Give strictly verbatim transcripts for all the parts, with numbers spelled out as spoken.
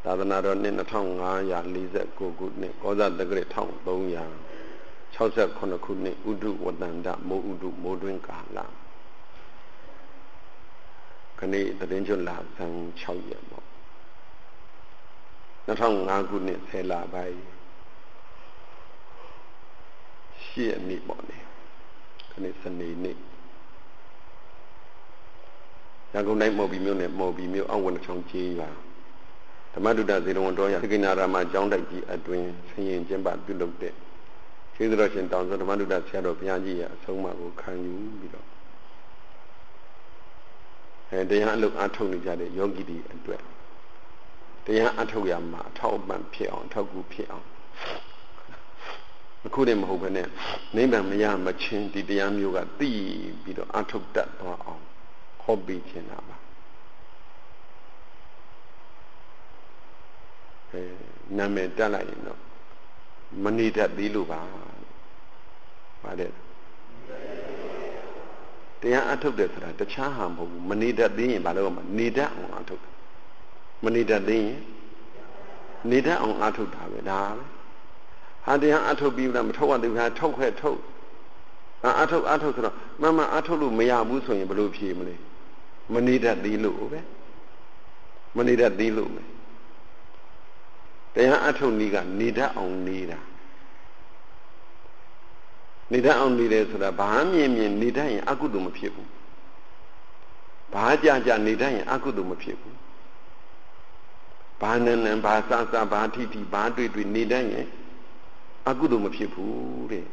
သာသနာတော်နှစ်နှစ်ထောင်ငါးရာလေးဆယ်ကိုခုနှစ်ကောဇာတက္ကရာတစ်ထောင်သုံးရာခြောက်ဆယ်ခုနှစ်ခုနှစ်ဥဒုဝတ္တန္တမိုးဥဒုမိုးတွင်းကာလခဏတရင်ကျွလာဇန်ခြောက်ရက်ပေါ့နှစ်ထောင်ငါးခုနှစ်ဆယ်လပိုင်းရှစ်ရက်နေ့ပေါ့လေခဏစနေနေ့ရန်ကုန်တိုင်းမော်ဘီမြို့နယ်မော်ဘီမြို့အောက်ဝနချောင်းကြီးရွာဓမ္မဒုဒ္ဒဇေရဝံတော်ရသကိနာရမကျောင်းတိုက်ကြီးအတွင်ဆင်ရင်ကျင်းပပြုလုပ်တဲ့ကျေးဇူးတော်ရှင်တောင်စွဓမ္မဒုဒ္ဒဆရာတော်ဘုရားကြီးရဲ့အဆုံးအမကိုခံယူပြီးတော့အဲတရားအလုပ်အထုတ်နေကြတဲ့ယောဂီတွေအတွက်တရားအထုတ်ရမှာအထောက်အပံ့ဖြစ်အောင်အထောက်အကူဖြစ်အောင်အခုတည်းမဟုတ်ဘဲနဲ့နိဗ္ဗာန်မရမချင်းဒီတရားမျိုးကသိပြီးတော့အထုတ်တတ်သွားအောင်ဟောပြီးခြင်းတာပါအဲနာမည်တက်လိုက်ရင်တော့မနေတတ်သေးလို့ပါပါတယ်တရားအထုတ်တယ်ဆိုတာတခြားဟာမဟုတ်ဘူးမနေတတ်သေးရင်ဘာလို့မနေတတ်အောင်အထုတ်မနေတတ်သေးရင်နေတတ်အောင်အထုတ်တာပဲဒါပဲဟာတရားအထုတ်ပြီးလားမထုတ်ရသေးဘူးဟာထုတ်ခဲ့ထုတ်အထုတ်အထုတ်ဆိုတော့မမအထုတ်လို့မရဘူးဆိုရင်ဘယ်လိုဖြေမလဲမနေတတ်သေးလို့ပဲမနေတတ်သေးလို့ပဲတရားအထုတ်နည်းကနေတတ်အောင်နေတာနေတတ်အောင်နေတယ်ဆိုတာဘာမြင်မြင်နေတတ်ရင်အကုသိုလ်မဖြစ်ဘူးဘာကြကြနေတတ်ရင်အကုသိုလ်မဖြစ်ဘူးဘာနန်းနန်းဘာစစဘာထိထိဘာတွေ့တွေ့နေတတ်ရင်အကုသိုလ်မဖြစ်ဘူးတဲ့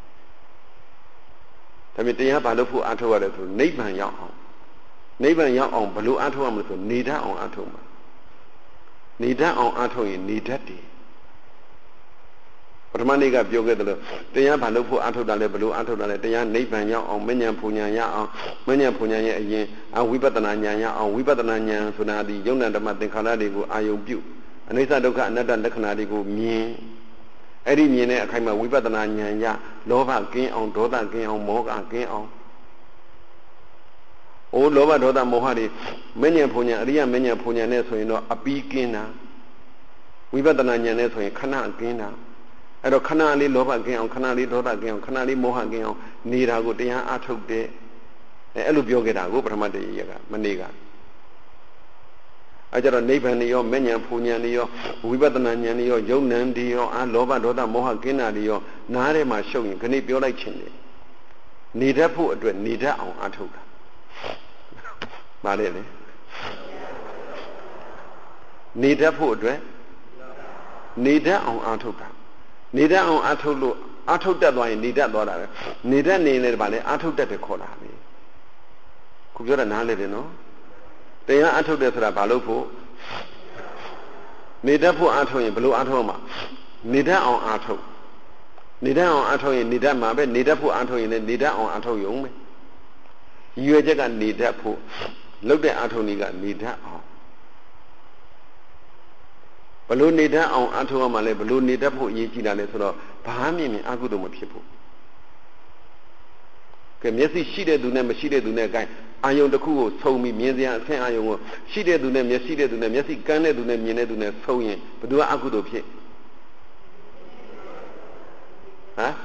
ဒါပေမဲ့တရားဘာလို့ဖို့အထုတ်ရတယ်ဆိုနိဗ္ဗာန်ရောက်အောင်နိဗ္ဗာန်ရောက်အောင်ဘလို့အထုတ်ရမလို့ဆိုနေတတ်အောင်အထုတ်မှာနေတတ်အောင်အထုတ်ရင်နေတတ်တယ်ပထမနေ့ကပြောခဲ့တယ်လို့တရားဘာလို့ဖို့အထုတ်တာလဲဘလို့အထုတ်တာလဲတရားနိဗ္ဗာန်ရောက်အောင်မဉ္ဇဉ်ပူဉ္ဇဉ်ရအောင်မဉ္ဇဉ်ပူဉ္ဇဉ်ရဲ့အရင်အဝိပဿနာဉာဏ်ရအောင်ဝိပဿနာဉာဏ်ဆိုတာဒီယုံနာဓမ္မသင်္ခါရတွေကိုအာယုံပြုအနိစ္စဒုက္ခအနတ္တလက္ခဏာတွေကိုမြင်အဲ့ဒီမြင်တဲ့အခိုက်မှာဝိပဿနာဉာဏ်ရလောဘကင်းအောင်ဒေါသကင်းအောင်မောဟကင်းအောင်အိုးလောဘဒေါသမောဟတွေမဉ္ဇဉ်ပူဉ္ဇဉ်အရိယမဉ္ဇဉ်ပူဉ္ဇဉ်နဲ့ဆိုရင်တော့အပီးကင်းတာဝိပဿနာဉာဏ်နဲ့ဆိုရင်ခဏကင်းတာအဲ့တော့ခဏလေးလောဘကင်းအောင်ခဏလေးဒေါသကင်းအောင်ခဏလေးမောဟကင်းအောင်နေတာကိုတရားအထုတ်တဲ့အဲ့လိုပြောခဲ့တာကိုပထမတည်းရကမနေ့ကအဲ့ကြတော့နိဗ္ဗာန်ရောမဉ္ဇဉ်ပူဉ္ဇဉ်ရောဝိပဿနာဉာဏ်ရောယုံနံဒီရောအာလောဘဒေါသမောဟကင်းတာတွေရောနားထဲမှာရှုပ်ရင်ခဏပြောလိုက်ခြင်းလေနေတတ်ဖို့အတွက်နေတတ်အောင်အထုတ်တာပါလေလေနေတတ်ဖို့အတွက်နေတတ်အောင်အထုတ်တာနေတတ်အောင်အထုတ်လို့အထုတ်တတ်သွားရင်နေတတ်သွားတာပဲနေတတ်နေလေဗာလေအထုတ်တတ်တယ်ခေါ်တာလေခုပြောတာနားလေတယ်နော်တရားအထုတ်တယ်ဆိုတာဘာလို့ဖို့နေတတ်ဖို့အထုတ်ရင်ဘလို့အထုတ်မှာနေတတ်အောင်အထုတ်နေတတ်အောင်အထုတ်ရင်နေတတ်မှာပဲနေတတ်ဖို့အထုတ်ရင်လည်းနေတတ်အောင်အထုတ်ရုံပဲရွယ်ချက်ကနေတတ်ဖို့လုပ်တဲ့အထုတ်နည်းကနေတတ်အောင်ဘလို့နေတတ်အောင်အထုတ်ရမှာလဲဘလို့နေတတ်ဖို့အရေးကြီးတာလဲဆိုတော့ဘာမှမြင်မြင်အကုသိုလ်မဖြစ်ဘူးကဲမျက်စိရှိတဲ့သူနဲ့မရှိတဲ့သူနဲ့ gain အာယုံတစ်ခုကိုဆုံပြီးမြင်စရာအဆင့်အာယုံကိုရှိတဲ့သူနဲ့မျက်စိတဲ့သူနဲ့မျက်စိကန်းတဲ့သူနဲ့မြင်တဲ့သူနဲ့ဆုံရင်ဘယ်သူကအကုသိုလ်ဖြစ်ဟမ်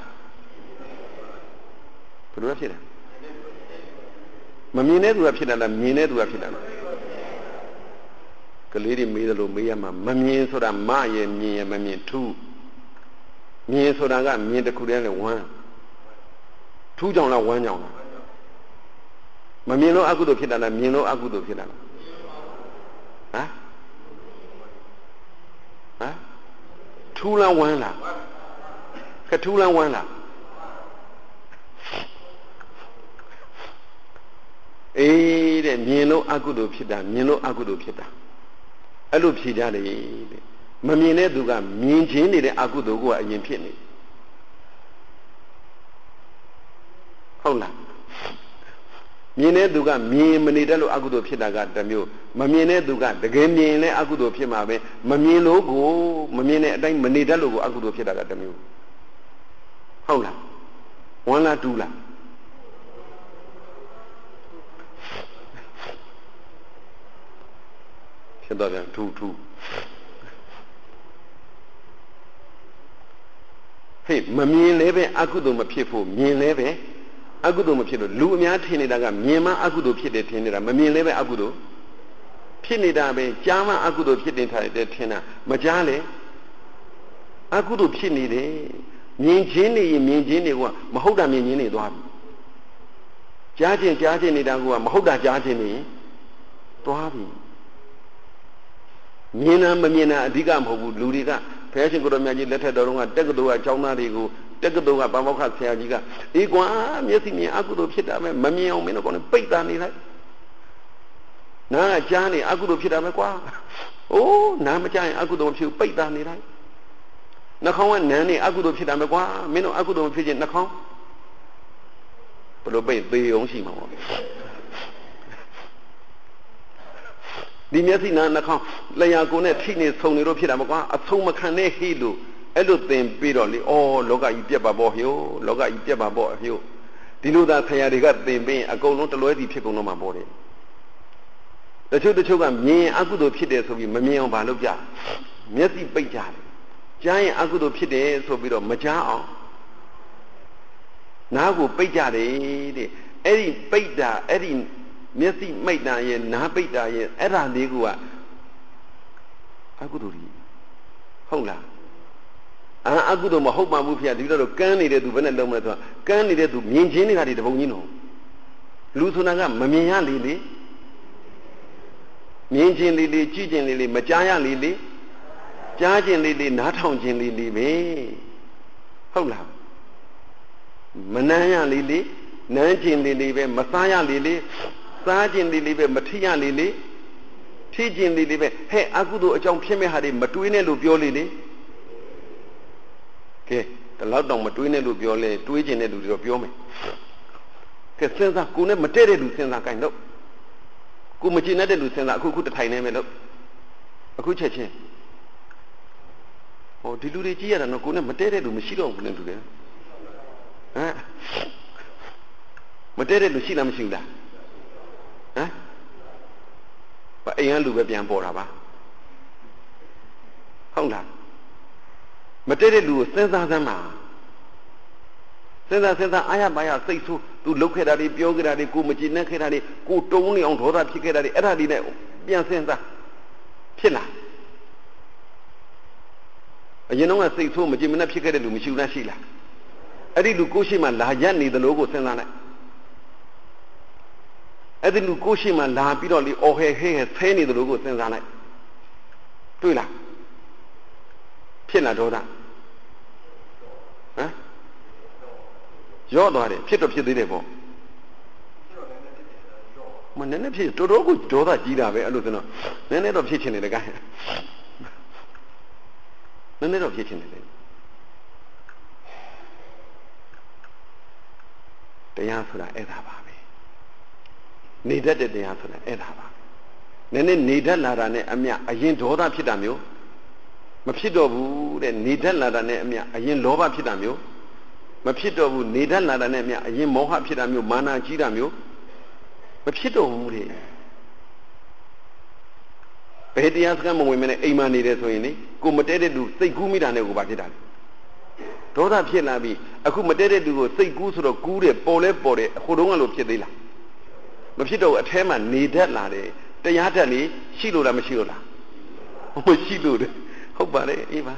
ဘယ်လိုဖြစ်လဲမမြင်တဲ့သူကဖြစ်တာလားမြင်တဲ့သူကဖြစ်တာလားကလေးတွေမေးတယ်လို့မေးရမှာမမြင်ဆိုတာမရဲ့မြင်ရဲ့မမြင်ထူးမြင်ဆိုတာကမြင်တစ်ခုတည်းနဲ့ဝမ်းထူးကြောင်လားဝမ်းကြောင်လားမမြင်လို့အကုသိုလ်ဖြစ်တာလားမြင်လို့အကုသိုလ်ဖြစ်တာလားဟမ်ဟမ်ထူးလားဝမ်းလားကထူးလားဝမ်းလားအေးတဲ့မြင်လို့အကုသိုလ်ဖြစ်တာမြင်လို့အကုသိုလ်ဖြစ်တာအဲ့လိုဖြေကြတယ်တဲ့မမြင်တဲ့သူကမြင်ချင်းနေတဲ့အကုသိုလ်ကိုအရင်ဖြစ်နေဟုတ်လားမြင်တဲ့သူကမြင်မနေတတ်လို့အကုသိုလ်ဖြစ်တာကတစ်မျိုးမမြင်တဲ့သူကတကယ်မြင်လဲအကုသိုလ်ဖြစ်မှာပဲမမြင်လို့ကိုမမြင်တဲ့အတိုင်းမနေတတ်လို့ကိုအကုသိုလ်ဖြစ်တာကတစ်မျိုးဟုတ်လားဝမ်းလားတူးလားဖြစ်တော့ပြန်ထူထူ嘿，没面那边阿古都没撇破，面那边阿古都没撇了，路面天的那个面嘛阿古都撇的天的啦，没面那边阿古都撇的那边家嘛阿古都撇的他的天呐，没家嘞，阿古都撇你的，面前的面前的话，没好大面前的多少？家境家境的那个话，没好大家境的多少？面啊没面啊，这个没有，路这个。ဘုရားရှင်ကိုတော်မြတ်ကြီးလက်ထက်တော်ကတက္ကသိုလ်ကကျောင်းသားတွေကိုတက္ကသိုလ်ကဘာမောက္ခဆရာကြီးကအေးကွာမျက်စိမြင်အကုသိုလ်ဖြစ်တာပဲမမြင်အောင်မင်းတို့ကောပိတ်တာနေလိုက်နားကကြားနေအကုသိုလ်ဖြစ်တာပဲကွာအိုးနားမကြားရင်အကုသိုလ်မဖြစ်ဘူးပိတ်တာနေလိုက်နှာခေါင်းကနန်းနေအကုသိုလ်ဖြစ်တာပဲကွာမင်းတို့အကုသိုလ်မဖြစ်ခြင်းနှာခေါင်းဘယ်လိုပိတ်သေးအောင်ရှိမှာပေါ့ဒီမျက်စိနာနှာခေါင်းလျှာကိုယ်နဲ့ထိနေဆုံနေလို့ဖြစ်တာမကွာအဆုံးမခံနဲ့ဟိလို့အဲ့လိုသင်ပြီးတော့လေဩလောကကြီးပြက်ပါပေါ့ဟိုလောကကြီးပြက်ပါပေါ့ဟိုဒီလိုသာဆရာတွေကသင်ပြီးအကုန်လုံးတလွဲစီဖြစ်ကုန်တော့မှာပေါ့တယ်တချို့တချို့ကမြင်အကုသိုလ်ဖြစ်တယ်ဆိုပြီးမမြင်အောင်ဘာလုပ်ကြမျက်စိပိတ်ကြတယ်ကြားရင်အကုသိုလ်ဖြစ်တယ်ဆိုပြီးတော့မကြားအောင်နားကိုပိတ်ကြတယ်တဲ့အဲ့ဒီပိတ်တာအဲ့ဒီမျက်စိမိတ်တာရဲ့နားပိတ်တာရဲ့အဲ့ဒါလေးကအကုသိုလ်ကြီးဟုတ်လားအာအကုသိုလ်မဟုတ်ပါဘူးဖေဒီလိုတော့ကန်းနေတဲ့သူဘယ်နဲ့လုံးမလဲဆိုတော့ကန်းနေတဲ့သူမြင်ချင်းတွေကတပုံကြီးနော်လူဆိုတာကမမြင်ရလေလေမြင်ချင်းလေးလေးကြည့်ချင်းလေးလေးမကြားရလေလေကြားချင်းလေးလေးနားထောင်ချင်းလေးလေးပဲဟုတ်လားမနှမ်းရလေလေနမ်းချင်းလေးလေးပဲမစားရလေလေစားခြင်းလေးလေးပဲမထိရလေးလေးထိခြင်းလေးလေးပဲဟဲ့အကုသိုလ်အကြောင်းဖြစ်မဲ့ဟာတွေမတွေးနဲ့လို့ပြောလေလေကဲဒီလောက်တော့မတွေးနဲ့လို့ပြောလဲတွေးခြင်းတဲ့လူတွေတော့ပြောမယ်ကဲစဉ်းစားကိုနဲ့မတည့်တဲ့လူစဉ်းစားကြိုင်တော့ကိုမကျင်တဲ့လူစဉ်းစားအခုခုတထိုင်နေမယ်လို့အခုချက်ချင်းဟောဒီလူတွေကြည့်ရတာတော့ကိုနဲ့မတည့်တဲ့လူမရှိတော့ဘူးနဲ့တူတယ်ဟမ်မတည့်တဲ့လူရှိလားမရှိဘူးလားဟမ်ဘာအိမ်ကလူပဲပြန်ပေါ်တာပါဟုတ်လားမတည့်တဲ့လူကိုစဉ်းစားစမ်းပါစဉ်းစားစဉ်းစားအာရပါရစိတ်ဆိုးသူလှုပ်ခဲ့တာတွေပြောခဲ့တာတွေကိုမကြည်နဲ့ခဲ့တာတွေကိုတုံးနေအောင်ဒေါသဖြစ်ခဲ့တာတွေအဲ့ဒါတွေနဲ့ပြန်စဉ်းစားဖြစ်လားအရင်တော့စိတ်ဆိုးမကြည်မနဲ့ဖြစ်ခဲ့တဲ့လူမရှိဘူးလားရှိလားအဲ့ဒီလူကိုရှိမှလာရက်နေသလိုကိုစဉ်းစားလိုက်အဲ့ဒီလူကိုရှိမှလာပြီးတော့လေအော်ဟဲဟဲဟဲဆဲနေတယ်လို့ကိုစဉ်းစားလိုက်တွေ့လားဖြစ်လားဒေါသဟမ်ရော့သွားတယ်ဖြစ်တော့ဖြစ်သေးတယ်ပေါ့မနည်းနည်းဖြစ်တော်တော်ကိုဒေါသကြီးတာပဲအဲ့လိုဆိုတော့နည်းနည်းတော့ဖြစ်ချင်တယ်တကားနည်းနည်းတော့ဖြစ်ချင်တယ်တရားဆိုတာအဲ့ဒါပါနေတတ်တဲ့တရားဆိုတာအဲ့ဒါပါနည်းနည်းနေတတ်လာတာနဲ့အမြအရင်ဒေါသဖြစ်တာမျိုးမဖြစ်တော့ဘူးတဲ့နေတတ်လာတာနဲ့အမြအရင်လောဘဖြစ်တာမျိုးမဖြစ်တော့ဘူးနေတတ်လာတာနဲ့အမြအရင်မောဟဖြစ်တာမျိုးမာနကြီးတာမျိုးမဖြစ်တော့ဘူးတဲ့ဘယ်တရားစကားမဝင်မနဲ့အိမ်မှာနေတယ်ဆိုရင်လေကိုမတဲတဲ့လူစိတ်ကူးမိတာနဲ့ကိုဘာဖြစ်တာလဲဒေါသဖြစ်လာပြီအခုမတဲတဲ့လူကိုစိတ်ကူးဆိုတော့ကူးတယ်ပေါ်လဲပေါ်တယ်ဟိုတုန်းကလို့ဖြစ်သေးလားမဖြစ်တော့အแทမှာနေတတ်လာတယ်တရားတတ်နေရှိလို့လားမရှိလို့လားမရှိလို့တယ်ဟုတ်ပါလေအေးပါ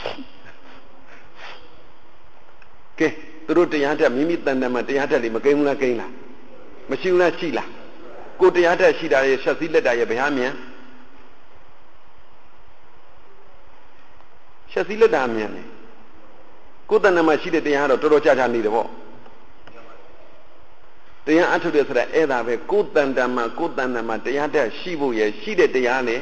ကဲသူတို့တရားတတ်မိမိတန်တန်မှာတရားတတ်လေးမကိန်းဘူးလားကိန်းလားမရှိဘူးလားရှိလားကိုတရားတတ်ရှိတာရဲ့ဆက်စည်းလက်တာရဲ့ဘယ်ဟာမြန်ဆက်စည်းလက်တာမြန်လေကိုတန်တန်မှာရှိတဲ့တရားကတော့တော်တော်ကြာကြာနေတယ်ပေါ့တရားအထုတ်တယ်ဆိုတာအဲ့ဒါပဲကိုယ်တန်တန်မှာကိုယ်တန်တန်မှာတရားတတ်ရှိဖို့ရယ်ရှိတဲ့တရားနဲ့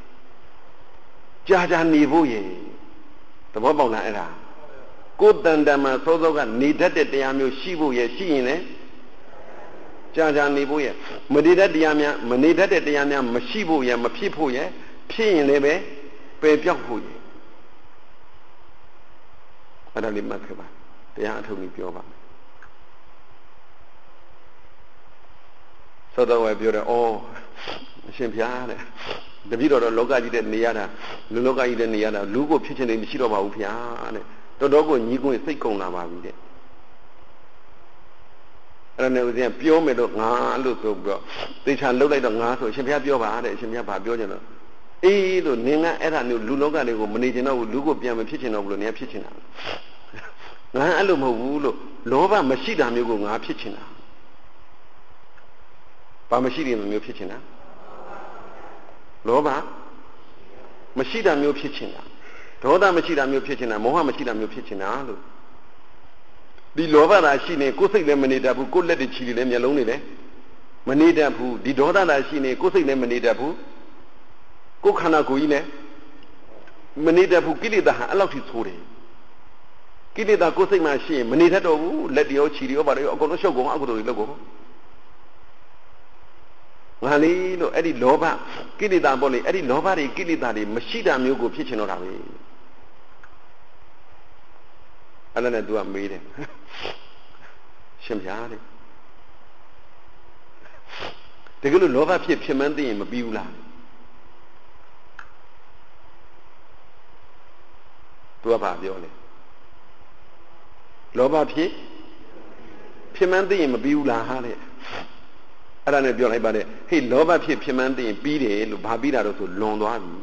ကြာကြာနေဖို့ရယ်သဘောပေါက်လားအဲ့ဒါကိုယ်တန်တန်မှာစောစောကနေတတ်တဲ့တရားမျိုးရှိဖို့ရယ်ရှိရင်လည်းကြာကြာနေဖို့ရယ်မနေတတ်တရားများမနေတတ်တဲ့တရားများမရှိဖို့ရယ်မဖြစ်ဖို့ရယ်ဖြစ်ရင်လည်းပဲပယ်ပြောက်ဖို့ရယ်အဲ့ဒါလေးမှတ်ခဲ့ပါတရားအထုတ်ပြီးပြောပါသောတော်ဝယ်ပြောတယ်ဩအရှင်ဘုရားတဲ့တပည့်တော်တော့လောကကြီးတဲ့နေရတာလူလောကကြီးတဲ့နေရတာလူကိုဖြစ်ချင်နေမရှိတော့ပါဘူးဘုရားတဲ့တော်တော်ကိုညီးကွင်းစိတ်ကုန်လာပါပြီတဲ့အဲ့ဒါနဲ့ဦးဇင်းပြောမယ်တော့ငါလို့ဆိုပြီးတော့သေချာလှုပ်လိုက်တော့ငါဆိုအရှင်ဘုရားပြောပါတဲ့အရှင်ဘုရားဘာပြောကြတော့အေးလို့နင်ကအဲ့ဒါမျိုးလူလောကတွေကိုမနေချင်တော့ဘူးလူကိုပြန်မဖြစ်ချင်တော့ဘူးလို့နင်ကဖြစ်ချင်တာငါအဲ့လိုမဟုတ်ဘူးလို့လောဘမရှိတာမျိုးကိုငါဖြစ်ချင်တာဘာမရှိတဲ့မျိုးဖြစ်ချင်တာလောဘမရှိတာမျိုးဖြစ်ချင်တာဒေါသမရှိတာမျိုးဖြစ်ချင်တာမောဟမရှိတာမျိုးဖြစ်ချင်တာလို့ဒီလောဘသာရှိနေကိုယ်စိတ်လည်းမနေတတ်ဘူးကိုယ်လက်တွေချီလည်းမျက်လုံးတွေလည်းမနေတတ်ဘူးဒီဒေါသသာရှိနေကိုယ်စိတ်လည်းမနေတတ်ဘူးကိုယ်ခန္ဓာကိုယ်ကြီးလည်းမနေတတ်ဘူးကိလေသာဟာအဲ့လောက်ထိဆိုးတယ်ကိလေသာကိုယ်စိတ်မှရှိရင်မနေတတ်တော့ဘူးလက်တရောချီရောပါရောအကုန်လုံးရှုပ်ကုန်အကုသိုလ်တွေလုပ်ကုန်ငါလေးလို့အဲ့ဒီလောဘကိလေသာပေါ့လေအဲ့ဒီလောဘတွေကိလေသာတွေမရှိတာမျိုးကိုဖြစ်ချင်တော့တာပဲအဲ့ဒါနဲ့ तू ကမေးတယ်ရှင်ဗျာတဲ့တကယ်လို့လောဘဖြစ်ဖြစ်မှန်းသိရင်မပြီးဘူးလား तू ကဘာပြောလဲလောဘဖြစ်ဖြစ်မှန်းသိရင်မပြီးဘူးလားဟာတဲ့အဲ့ဒါနဲ့ပြောလိုက်ပါတယ်ဟေးလောဘဖြစ်ဖြစ်မှန်းသိရင်ပြီးတယ်လို့ဘာပြီးတာတော့ဆိုလွန်သွားပြီ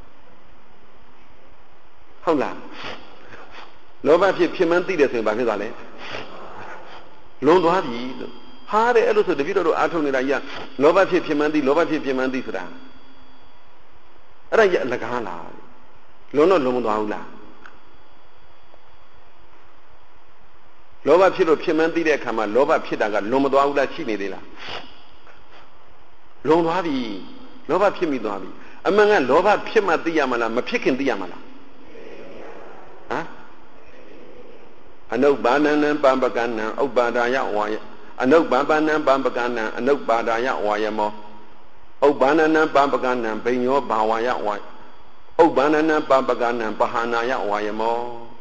ဟုတ်လားလောဘဖြစ်ဖြစ်မှန်းသိတယ်ဆိုရင်ဘာဖြစ်သွားလဲလွန်သွားပြီလို့ဟာတဲ့အဲ့လိုဆိုတပည့်တော်တို့အားထုတ်နေတာကြီးကလောဘဖြစ်ဖြစ်မှန်းသိလောဘဖြစ်ဖြစ်မှန်းသိဆိုတာအဲ့ဒါကြီးအလကားလားလွန်တော့လွန်မသွားဘူးလားလောဘဖြစ်လို့ဖြစ်မှန်းသိတဲ့အခါမှာလောဘဖြစ်တာကလွန်မသွားဘူးလားရှိနေသေးလားလွန်သွားပြီလောဘဖြစ်မိသွားပြီအမှန်ကလောဘဖြစ်မှသိရမလားမဖြစ်ခင်သိရမလားဟမ်အနုပါဏနံပံပကနံဥပ္ပါဒာယဝါယအနုပါပဏံပံပကနံအနုပါဒာယဝါယမောဥပ္ပါဏနံပံပကနံဘိညောဘာဝါယဝါဥပ္ပါဏနံပံပကနံပဟာနာယဝါယမော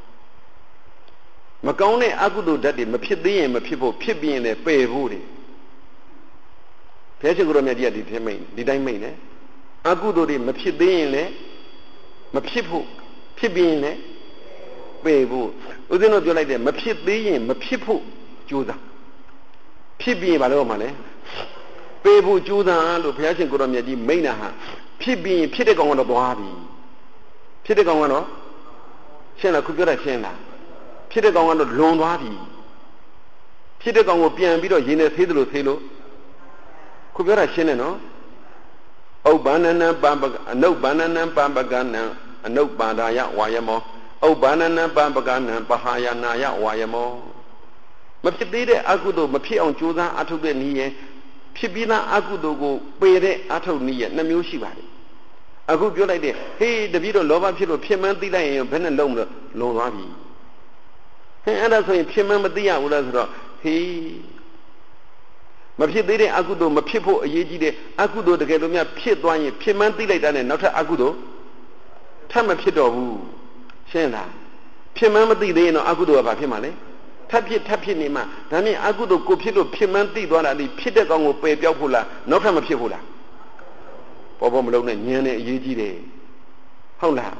မကောင်းတဲ့အကုသိုလ်ဓာတ်တွေမဖြစ်သေးရင်မဖြစ်ဖို့ဖြစ်ပြီးရင်လည်းပယ်ဖို့တွေဘုရားရှင်ကိုယ်တော်မြတ်ကြီးကဒီထဲမိန်ဒီတိုင်းမိန်တယ်အကုသိုလ်တွေမဖြစ်သေးရင်လည်းမဖြစ်ဖို့ဖြစ်ပြီးရင်လည်းပယ်ဖို့ဦးဇင်းတို့ပြောလိုက်တယ်မဖြစ်သေးရင်မဖြစ်ဖို့ကြိုးစားဖြစ်ပြီးရင်ဘာလို့မှလဲပယ်ဖို့ကြိုးစားလို့ဘုရားရှင်ကိုယ်တော်မြတ်ကြီးမိန်တာဟာဖြစ်ပြီးရင်ဖြစ်တဲ့ကောင်ကတော့သွားပြီဖြစ်တဲ့ကောင်ကတော့ရှင်းလားခုပြောတာရှင်းလားဖြစ်တဲ့ကောင်ကတော့လွန်သွားပြီဖြစ်တဲ့ကောင်ကိုပြန်ပြီးတော့ရင်းနဲ့သေးသလိုသေးလို့ခုပြောတာရှင်းတယ်နော်ဥပ္ပန္နနံပံပကအနုပ္ပန္နနံပံပကနံအနုပ္ပါဒာယဝါယမောဥပ္ပန္နနံပံပကနံပဟာယနာယဝါယမောမဖြစ်သေးတဲ့အကုသိုလ်မဖြစ်အောင်ကြိုးစားအထုတ်တဲ့နည်းရဲ့ဖြစ်ပြီးသားအကုသိုလ်ကိုပယ်တဲ့အထုတ်နည်းရဲ့နှစ်မျိုးရှိပါတယ်အခုပြောလိုက်တဲ့ဟေးတပည့်တော်လောဘဖြစ်လို့ဖြစ်မှန်းသိလိုက်ရင်ဘယ်နဲ့လုံးမလို့လွန်သွားပြီဟင်အဲ့ဒါဆိုရင်ဖြစ်မှန်းမသိရဘူးလားဆိုတော့ဟေးမဖြစ်သေးတဲ့အကုသိုလ်မဖြစ်ဖို့အရေးကြီးတဲ့အကုသိုလ်တကယ်လို့များဖြစ်သွားရင်ဖြစ်မှန်းသိလိုက်တာနဲ့နောက်ထပ်အကုသိုလ်ထပ်မဖြစ်တော့ဘူးရှင်းလားဖြစ်မှန်းမသိသေးရင်တော့အကုသိုလ်ကဘာဖြစ်မှာလဲထပ်ဖြစ်ထပ်ဖြစ်နေမှဒါနဲ့အကုသိုလ်ကိုဖြစ်လို့ဖြစ်မှန်းသိသွားတာဒီဖြစ်တဲ့ကောင်ကိုပယ်ပြောက်ဖို့လားနောက်ထပ်မဖြစ်ဖို့လားပေါ်ပေါ်မလုံးနဲ့ညံနေအရေးကြီးတယ်ဟုတ်လား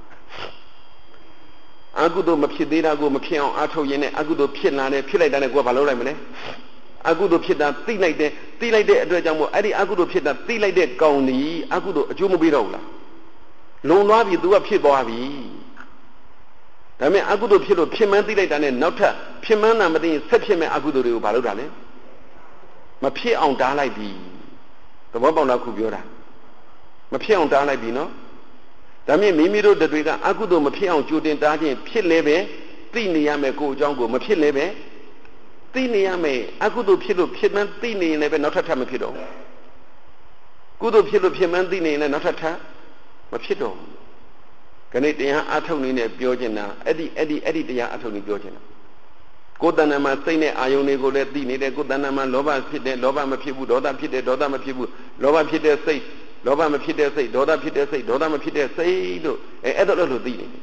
အကုသိုလ်မဖြစ်သေးတာကိုမဖြစ်အောင်အားထုတ်ရင်းနဲ့အကုသိုလ်ဖြစ်လာတယ်ဖြစ်လိုက်တာနဲ့ကိုယ်ကဘာလုပ်လိုက်မလဲအကုသိုလ်ဖြစ်တာသိလိုက်တယ်သိလိုက်တဲ့အတွက်ကြောင့်မို့အဲ့ဒီအကုသိုလ်ဖြစ်တာသိလိုက်တဲ့ကောင်ကြီးအကုသိုလ်အကျိုးမပေးတော့ဘူးလားလုံသွားပြီ तू ကဖြစ်သွားပြီဒါပေမဲ့အကုသိုလ်ဖြစ်လို့ဖြစ်မှန်းသိလိုက်တာနဲ့နောက်ထပ်ဖြစ်မှန်းတာမသိရင်ဆက်ဖြစ်မဲ့အကုသိုလ်တွေကိုဘာလုပ်တာလဲမဖြစ်အောင်တားလိုက်ပြီသဘောပေါက်လားခုပြောတာမဖြစ်အောင်တားလိုက်ပြီနော်ဒါမြင့်မိမိတို့တွေကအကုသိုလ်မဖြစ်အောင်ကြိုတင်တားခြင်းဖြစ်လဲပဲသိနေရမယ်ကိုယ်အကြောင်းကိုမဖြစ်လဲပဲသိနေရမယ်အကုသိုလ်ဖြစ်လို့ဖြစ်မှန်းသိနေရင်လည်းပဲနောက်ထပ်ထပ်မဖြစ်တော့ဘူးကုသိုလ်ဖြစ်လို့ဖြစ်မှန်းသိနေရင်လည်းနောက်ထပ်ထပ်မဖြစ်တော့ဘူးခဏတရားအထုတ်နေနဲ့ပြောချင်တာအဲ့ဒီအဲ့ဒီအဲ့ဒီတရားအထုတ်နေပြောချင်တာကိုယ်တဏ္ဍာမှာစိတ်နဲ့အာယုန်တွေကိုလည်းသိနေတယ်ကိုယ်တဏ္ဍာမှာလောဘဖြစ်တယ်လောဘမဖြစ်ဘူးဒေါသဖြစ်တယ်ဒေါသမဖြစ်ဘူးလောဘဖြစ်တဲ့စိတ်လောဘမဖြစ်တဲ့စိတ်ဒေါသဖြစ်တဲ့စိတ်ဒေါသမဖြစ်တဲ့စိတ်တို့အဲအဲ့ဒါလို့သိနေတယ်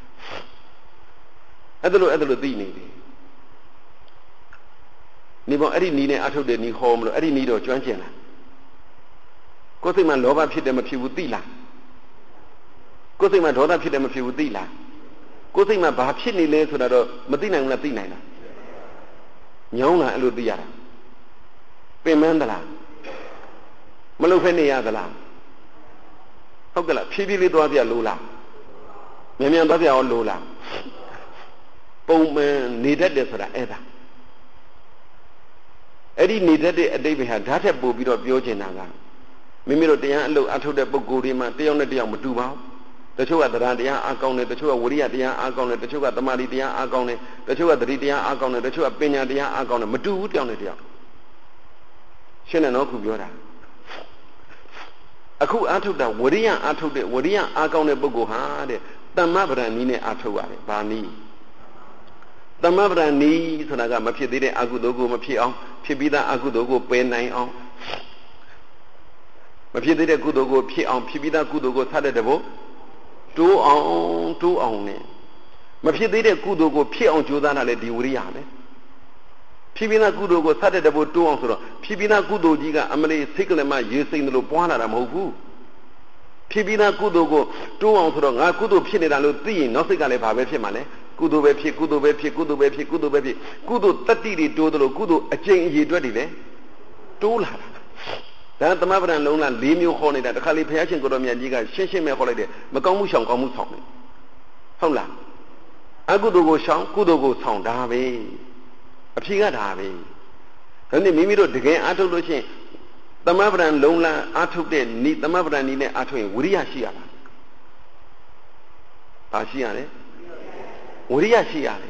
အဲ့ဒါလို့အဲ့ဒါလို့သိနေတယ်ဒီပေါ်အဲ့ဒီနီးနဲ့အထုတ်တဲ့နီးဟောမလို့အဲ့ဒီနီးတော့ကျွမ်းကျင်လားကိုယ်စိတ်မှာလောဘဖြစ်တယ်မဖြစ်ဘူးသိလားကိုယ်စိတ်မှာဒေါသဖြစ်တယ်မဖြစ်ဘူးသိလားကိုယ်စိတ်မှာဘာဖြစ်နေလဲဆိုတာတော့မသိနိုင်ဘူးလားသိနိုင်လားညောင်းတာအဲ့လိုသိရတာပင်မန်းသလားမလုပ်ဖဲနေရသလားဟုတ်ကဲ့လားဖြည်းဖြည်းလေးသွားပြလို့လားမြန်မြန်သွားပြအောင်လို့လားပုံမှန်နေတတ်တယ်ဆိုတာအဲ့ဒါအဲ့ဒီနေတတ်တဲ့အတိတ်ပဲဟာဓာတ်ထက်ပို့ပြီးတော့ပြောချင်တာကမိမိတို့တရားအလုပ်အထုတ်တဲ့ပုဂ္ဂိုလ်တွေမှာတယောက်နဲ့တယောက်မတူပါဘူးတချို့ကတရားတရားအားကောင်းတယ်တချို့ကဝိရိယတရားအားကောင်းတယ်တချို့ကသမာဓိတရားအားကောင်းတယ်တချို့ကသတိတရားအားကောင်းတယ်တချို့ကပညာတရားအားကောင်းတယ်မတူဘူးတယောက်နဲ့တယောက်ရှင်းတယ်နော်ခုပြောတာအခုအားထုတ်တာဝိရိယအားထုတ်တဲ့ဝိရိယအားကောင်းတဲ့ပုဂ္ဂိုလ်ဟာတဲ့တမ္မပဒံနည်းနဲ့အားထုတ်ရတယ်ဘာနည်းတမ္မပဒံနည်းဆိုတာကမဖြစ်သေးတဲ့အကုသိုလ်ကိုမဖြစ်အောင်ဖြစ်ပြီးသားအကုသိုလ်ကိုပယ်နိုင်အောင်မဖြစ်သေးတဲ့ကုသိုလ်ကိုဖြစ်အောင်ဖြစ်ပြီးသားကုသိုလ်ကိုဆက်တဲ့တဘောတိုးအောင်တိုးအောင်နဲ့မဖြစ်သေးတဲ့ကုသိုလ်ကိုဖြစ်အောင်ကြိုးစားတာလေဒီဝိရိယပဲဖြစ်ပြီးသားကုသိုလ်ကိုဆက်တဲ့တဘောတိုးအောင်ဆိုတော့ဖြစ်ပြီးသားကုသိုလ်ကြီးကအမလေးစိတ်ကလေးမှရေစိမ့်တယ်လို့ပွားလာတာမဟုတ်ဘူးဖြစ်ပြီးသားကုသိုလ်ကိုတိုးအောင်ဆိုတော့ငါကုသိုလ်ဖြစ်နေတာလို့သိရင်နောက်စိတ်ကလည်းဘာပဲဖြစ်မှာလဲကုသိုလ်ပဲဖြစ်ကုသိုလ်ပဲဖြစ်ကုသိုလ်ပဲဖြစ်ကုသိုလ်ပဲဖြစ်ကုသိုလ်တတ္တိတွေတိုးတယ်လို့ကုသိုလ်အကျင့်အရေအတွက်တွေလည်းတိုးလာတာဒါသမဗရံလုံးလား၄မျိုးခေါ်နေတာတခါလေဘုရားရှင်ကိုတော်မြတ်ကြီးကရှင်းရှင်းပဲခေါ်လိုက်တယ်မကောင်းမှုရှောင်ကောင်းမှုဆောင်တယ်ဟုတ်လားအကုသိုလ်ကိုရှောင်ကုသိုလ်ကိုဆောင်တာပဲအဖြေကဒါပဲဒါနဲ့မိမိတို့တကယ်အားထုတ်လို့ရှိရင်သမဗရံလုံးလားအားထုတ်တဲ့ဤသမဗရံဤနဲ့အားထုတ်ရင်ဝိရိယရှိရလားဘာရှိရလဲဝိရိယရှိရတယ်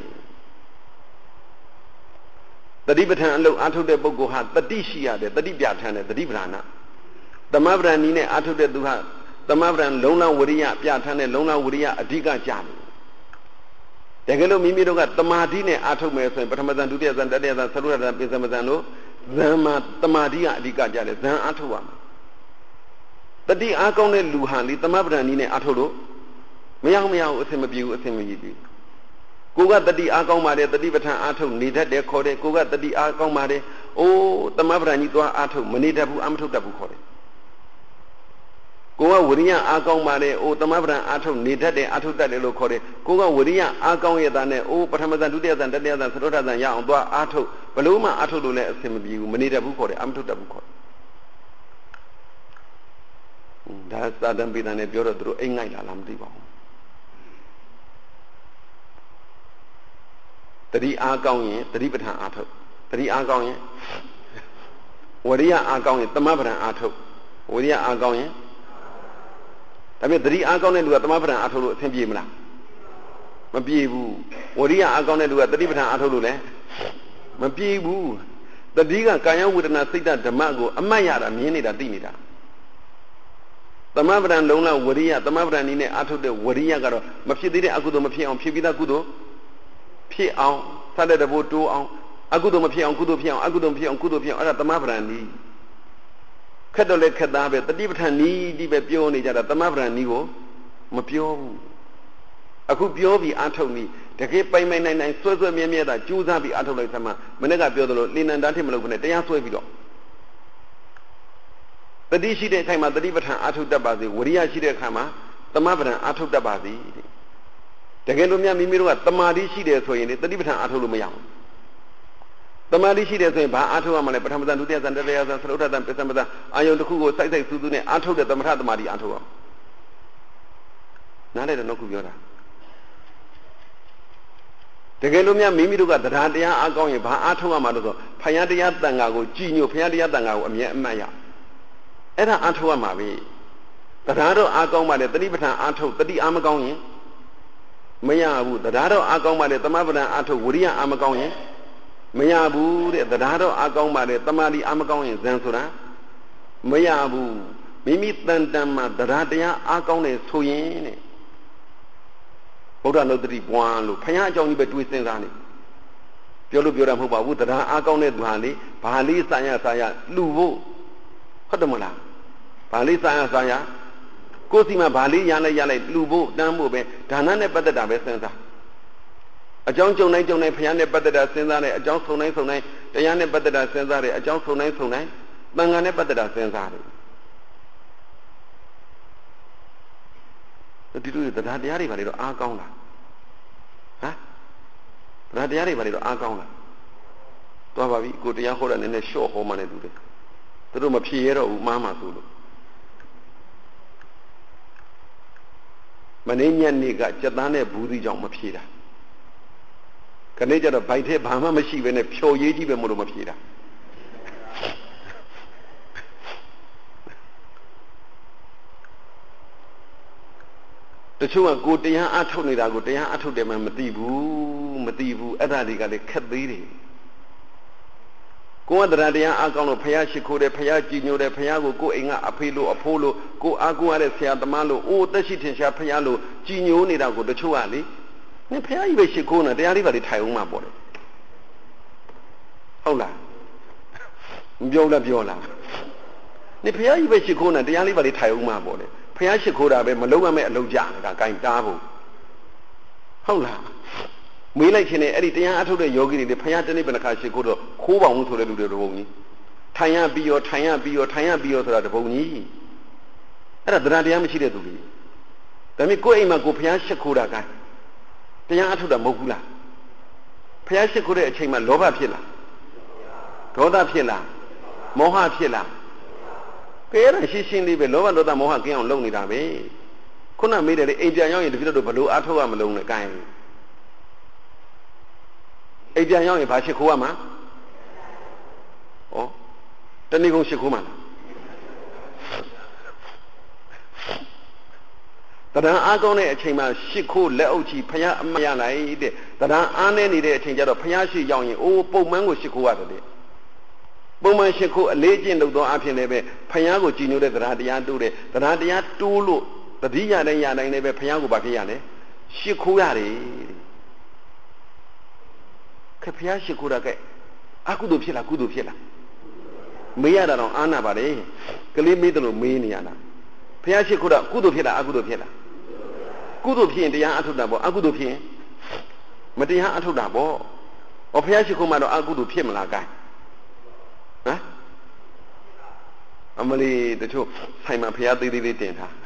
တတိပဋ္ဌာန်အလုပ်အားထုတ်တဲ့ပုဂ္ဂိုလ်ဟာတတိရှိရတယ်တတိပြဋ္ဌာန်တဲ့တတိပဋ္ဌာနာသမဗရံဤနဲ့အားထုတ်တဲ့သူဟာသမဗရံလုံးလားဝိရိယပြဋ္ဌာန်တဲ့လုံးလားဝိရိယအဓိကကြတယ်တကယ်လို့မိမိတို့ကတမာတိနဲ့အားထုတ်မယ်ဆိုရင်ပထမဇန်ဒုတိယဇန်တတိယဇန်သရုပ်ဇန်ပိစမဇန်လို့ဇန်မှာတမာတိကအဓိကကြတယ်ဇန်အားထုတ်ရမှာတတိအားကောင်းတဲ့လူဟာလေသမဗရံဤနဲ့အားထုတ်လို့မရမရဘူးအဆင်မပြေဘူးအဆင်မပြေဘူးကိုကတတိအားကောင်းပါတယ်တတိပဋ္ဌာန်အားထုတ်နေတတ်တယ်ခေါ်တယ်ကိုကတတိအားကောင်းပါတယ်အိုးသမဗရံကြီးသွားအားထုတ်မနေတတ်ဘူးအမထုတ်တတ်ဘူးခေါ်တယ်ကိုကဝိရိယအားကောင်းပါတယ်အိုးသမဗရံအားထုတ်နေတတ်တယ်အားထုတ်တတ်တယ်လို့ခေါ်တယ်ကိုကဝိရိယအားကောင်းရတဲ့နဲ့အိုးပထမဇန်ဒုတိယဇန်တတိယဇန်သရုပ်ဇန်ရအောင်သွားအားထုတ်ဘလို့မှအားထုတ်လို့လည်းအဆင်မပြေဘူးမနေတတ်ဘူးခေါ်တယ်အမထုတ်တတ်ဘူးခေါ်တယ်ဒါသာတံပိတံနဲ့ပြောတော့သူတို့အိမ်ငိုက်လာလားမသိပါဘူးတတိအားကောင်းရင်တတိပဋ္ဌာန်အားထုတ်တတိအားကောင်းရင်ဝရိယအားကောင်းရင်သမဗရံအားထုတ်ဝရိယအားကောင်းရင်ဒါပေမဲ့တတိအားကောင်းတဲ့လူကသမဗရံအားထုတ်လို့အဆင်ပြေမလားမပြေဘူးဝရိယအားကောင်းတဲ့လူကတတိပဋ္ဌာန်အားထုတ်လို့လည်းမပြေဘူးတတိကကာယဝေဒနာစိတ်ဓဓမ္မကိုအမှတ်ရတာမြင်နေတာသိနေတာသမဗရံလုံးလားဝရိယသမဗရံနည်းနဲ့အားထုတ်တဲ့ဝရိယကတော့မဖြစ်သေးတဲ့အကုသိုလ်မဖြစ်အောင်ဖြစ်ပြီးသားကုသိုလ်ဖြစ်အောင်သတ်တဲ့တဘိုးတိုးအောင်အကုသိုလ်မဖြစ်အောင်ကုသိုလ်ဖြစ်အောင်အကုသိုလ်ဖြစ်အောင်ကုသိုလ်ဖြစ်အောင်အဲ့ဒါသမဗရံနည်းခက်တော့လဲခက်သားပဲတတိပဋ္ဌာန်နည်းဒီပဲပြောနေကြတာသမဗရံနည်းကိုမပြောဘူးအခုပြောပြီးအားထုတ်နည်းတကယ်ပိုင်ပိုင်နိုင်နိုင်ဆွဲဆွဲမြဲမြဲတာကြိုးစားပြီးအားထုတ်လိုက်သမှာမနေ့ကပြောသလိုလိဏ္ဍာထစ်မလုပ်ဘူးနဲ့တရားဆွဲပြီးတော့တတိရှိတဲ့အခါမှာတတိပဋ္ဌာန်အားထုတ်တတ်ပါစေဝရိယရှိတဲ့အခါမှာသမဗရံအားထုတ်တတ်ပါစေတကယ်လို့များမိမိတို့ကတမာတိရှိတယ်ဆိုရင်လေတတိပဋ္ဌာန်အားထုတ်လို့မရဘူးတမာတိရှိတယ်ဆိုရင်ဘာအားထုတ်ရမလဲပထမဇန်ဒုတိယဇန်တတိယဇန်သရုပ်ဇန်ပိစမဇန်အာယုန်တစ်ခုကိုစိုက်စိုက်စူးစူးနဲ့အားထုတ်တဲ့သမထတမာတိအားထုတ်ရနားလည်တယ်နော်ခုပြောတာတကယ်လို့များမိမိတို့ကတရားတရားအားကောင်းရင်ဘာအားထုတ်ရမှာလို့ဆိုဖယားတရားတန်ခါကိုကြည်ညိုဖယားတရားတန်ခါကိုအမြဲအမှတ်ရအဲ့ဒါအားထုတ်ရမှာပဲတရားတော့အားကောင်းပါလေတတိပဋ္ဌာန်အားထုတ်တတိအားမကောင်းရင်မရဘူးတရားတော့အားကောင်းပါလေသမဗရံအားထုတ်ဝိရိယအားမကောင်းရင်မရဘူးတဲ့တရားတော့အားကောင်းပါလေတမာတိအားမကောင်းရင်ဇန်ဆိုတာမရဘူးမိမိတန်တန်မှာတရားတရားအားကောင်းတယ်ဆိုရင်တဲ့ဗုဒ္ဓနုတ္တိပွားလို့ဖယားအကြောင်းကြီးပဲတွေးစဉ်းစားနေပြောလို့ပြောတာမဟုတ်ပါဘူးတရားအားကောင်းတဲ့သူဟာလေဘာလေးစာရစာရလှူဖို့ဟုတ်တယ်မလားဘာလေးစာရစာရကိုယ်စီမှာဗာလေးရလိုက်ရလိုက်လူဖို့တန်းဖို့ပဲဒါနနဲ့ပတ်သက်တာပဲစဉ်းစားအကြောင်းကြုံတိုင်းကြုံတိုင်းဘုရားနဲ့ပတ်သက်တာစဉ်းစားတယ်အကြောင်းဆုံတိုင်းဆုံတိုင်းတရားနဲ့ပတ်သက်တာစဉ်းစားတယ်အကြောင်းဆုံတိုင်းဆုံတိုင်းသံဃာနဲ့ပတ်သက်တာစဉ်းစားတယ်ဒီလိုတရားတရားတွေပါလေတော့အားကောင်းတာဗราတရားတွေဘာတွေတော့အားကောင်းလားသွားပါပြီကိုတရားဟောတာနည်းနည်းရှော့ဟောမှလည်းတူတယ်သူတို့မဖြေရတော့ဘူးမှားမှဆိုလို့မနေ့ညနေကစက်သားနဲ့ဘူးသီးကြောင့်မဖြေတာခဏကျတော့ဗိုက်ထဲဘာမှမရှိဘဲနဲ့ဖြော်ရေးကြီးပဲမလို့မဖြေတာတချို့ကကိုတရားအထုတ်နေတာကိုတရားအထုတ်တယ်မှမသိဘူးမသိဘူးအဲ့ဒါတွေကလည်းခက်သေးတယ်ကိုယ်ကတရားတရားအကောင်းလို့ဖះရှိခိုးတယ်ဖះကြည်ညိုတယ်ဖះကိုကိုယ်အိမ်ကအဖေလို့အဖိုးလို့ကိုအားကိုးရတဲ့ဆရာသမားလို့အိုးသက်ရှိထင်ရှားဖះလို့ကြည်ညိုနေတာကိုတချို့ကလေနင်ဖះကြီးပဲရှိခိုးနေတရားလေးပါလေထိုင်အောင်မှပေါ့လေဟုတ်လားမပြောလားပြောလားနင်ဖះကြီးပဲရှိခိုးနေတရားလေးပါလေထိုင်အောင်မှပေါ့လေဖះရှိခိုးတာပဲမလုံးရမဲ့အလုံးကြနေတာဂိုင်းတားဖို့ဟုတ်လားမေးလိုက်ခြင်းနဲ့အဲ့ဒီတရားအထုတ်တဲ့ယောဂီတွေလေဖះတနေ့ဘယ်နှခါရှိခိုးတော့ခိုးပေါအောင်ဆိုတဲ့လူတွေတပုံကြီးထိုင်ရပြီးရောထိုင်ရပြီးရောထိုင်ရပြီးရောဆိုတာတပုံကြီးအဲ့ဒါတရားတရားမရှိတဲ့သူတွေဒါပေမဲ့ကိုယ့်အိမ်မှာကိုဖះရှိခိုးတာကတရားအထုတ်တာမဟုတ်ဘူးလားဖះရှိခိုးတဲ့အချိန်မှာလောဘဖြစ်လားဒေါသဖြစ်လားမောဟဖြစ်လားကဲရရှင်းရှင်းလေးပဲလောဘဒေါသမောဟကင်းအောင်လုပ်နေတာပဲခုနမေးတယ်လေအိမ်ပြန်ရောက်ရင်တပည့်တော်ဘလို့အထုတ်ရမလုံးနဲ့ကိုင်းအိမ်ပြန်ရောက်ရင်ဘာရှိခိုးရမှာဩတဏှိကုံရှိခိုးမှာလားတရားအားကောင်းတဲ့အချိန်မှာရှိခိုးလက်အုပ်ချီဖះအမရလိုက်တဲ့တရားအားနေနေတဲ့အချိန်ကျတော့ဖះရှိရောက်ရင်အိုးပုံမှန်ကိုရှိခိုးရတယ်လေပုံမှန်ရှိခိုးအလေးကျင့်လုပ်သောအဖြစ်လည်းပဲဖះကိုကြည်ညိုတဲ့တရားတရားတိုးတယ်တရားတရားတိုးလို့တတိယတိုင်းရတိုင်းလည်းပဲဖះကိုဘာဖြစ်ရလဲရှိခိုးရတယ်ခဖျားရှိခိုးတာကအကုသိုလ်ဖြစ်လားကုသိုလ်ဖြစ်လားမေးရတာတော့အာနာပါတယ်ကလေးမေးတယ်လို့မေးနေရတာဖျားရှိခိုးတာကုသိုလ်ဖြစ်လားအကုသိုလ်ဖြစ်လားကုသိုလ်ဖြစ်ရင်တရားအထုတ်တာပေါ့အကုသိုလ်ဖြစ်ရင်မတရားအထုတ်တာပေါ့ဩဖျားရှိခိုးမှတော့အကုသိုလ်ဖြစ်မလားကိုင်းဟမ်အမလီတချို့ဆိုင်မှာဖျားသေးသေးလေးတင်ထား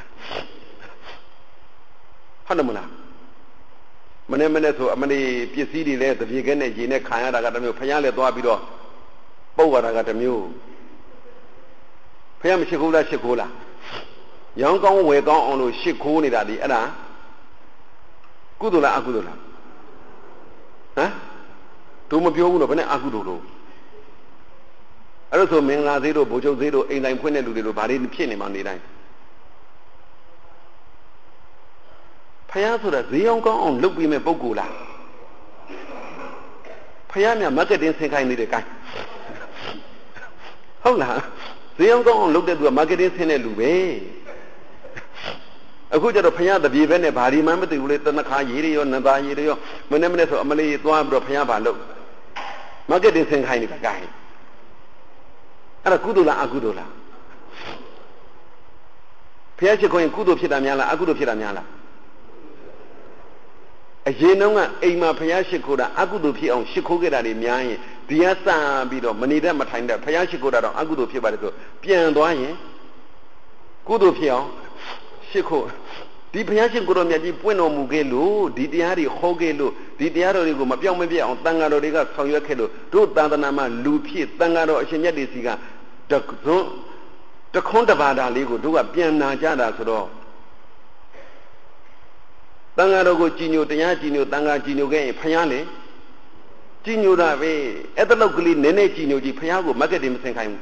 ဟုတ်တယ်မလားမနေ့မနေ့ဆိုအမလေးပစ္စည်းတွေလည်းတပြေခဲနဲ့ရေနဲ့ခံရတာကတမျိုးဖះလည်းသွားပြီးတော့ပုတ်ရတာကတမျိုးဖះမရှိခိုးလားရှိခိုးလားရောင်းကောင်းဝယ်ကောင်းအောင်လို့ရှိခိုးနေတာဒီအဲ့ဒါကုသိုလ်လားအကုသိုလ်လားဟမ်တို့မပြောဘူးတော့ဘယ်နဲ့အကုသိုလ်လို့အဲ့လိုဆိုမင်္ဂလာသေးတို့ဗိုလ်ချုပ်သေးတို့အိမ်တိုင်းဖွင့်တဲ့လူတွေတို့ဘာတွေဖြစ်နေမှနေတိုင်းဖះဆိုတာဈေးအောင်ကောင်းအောင်လုပ်ပြီးမဲ့ပုဂ္ဂိုလ်လားဖះမြတ် marketing ဆင်ခိုင်းနေတဲ့ gain ဟုတ်လားဈေးအောင်ကောင်းအောင်လုပ်တဲ့သူက marketing ဆင်တဲ့လူပဲအခုကျတော့ဖះတပြေပဲနဲ့ဘာဒီမှမသိဘူးလေတနခါရေးတွေရောနဘာရေးတွေရောမနေ့မနေ့ဆိုအမလေးသွားပြီးတော့ဖះဘာလုပ် marketing ဆင်ခိုင်းနေတာ gain အဲ့ဒါကုသိုလ်လားအကုသိုလ်လားဖះချစ်ခွင့်ကုသိုလ်ဖြစ်တာများလားအကုသိုလ်ဖြစ်တာများလားအရင်တုန်းကအိမ်မှာဖះရှိခိုးတာအကုသိုလ်ဖြစ်အောင်ရှိခိုးခဲ့တာတွေများရင်ဒီကစပြီးတော့မနေတဲ့မထိုင်တဲ့ဖះရှိခိုးတာတော့အကုသိုလ်ဖြစ်ပါတယ်ဆိုပြန်သွားရင်ကုသိုလ်ဖြစ်အောင်ရှိခိုးဒီဖះရှိခိုးတော်မြတ်ကြီးပွင့်တော်မူခဲ့လို့ဒီတရားတွေဟောခဲ့လို့ဒီတရားတော်တွေကိုမပြောင်းမပြတ်အောင်တန်ဃာတော်တွေကဆောင်ရွက်ခဲ့လို့တို့သာသနာမှာလူဖြစ်တန်ဃာတော်အရှင်မြတ်တွေစီကတခွန်းတခွန်းတပါတာလေးကိုတို့ကပြန်နာကြတာဆိုတော့တန်ဃာတော်ကိုကြည်ညိုတရားကြည်ညိုတန်ဃာကြည်ညိုခဲ့ရင်ဖះလေကြည်ညိုတာပဲအဲ့တလောက်ကလေးနည်းနည်းကြည်ညိုကြည့်ဖះကိုမက်ကက်တင်မဆင်ခိုင်းဘူး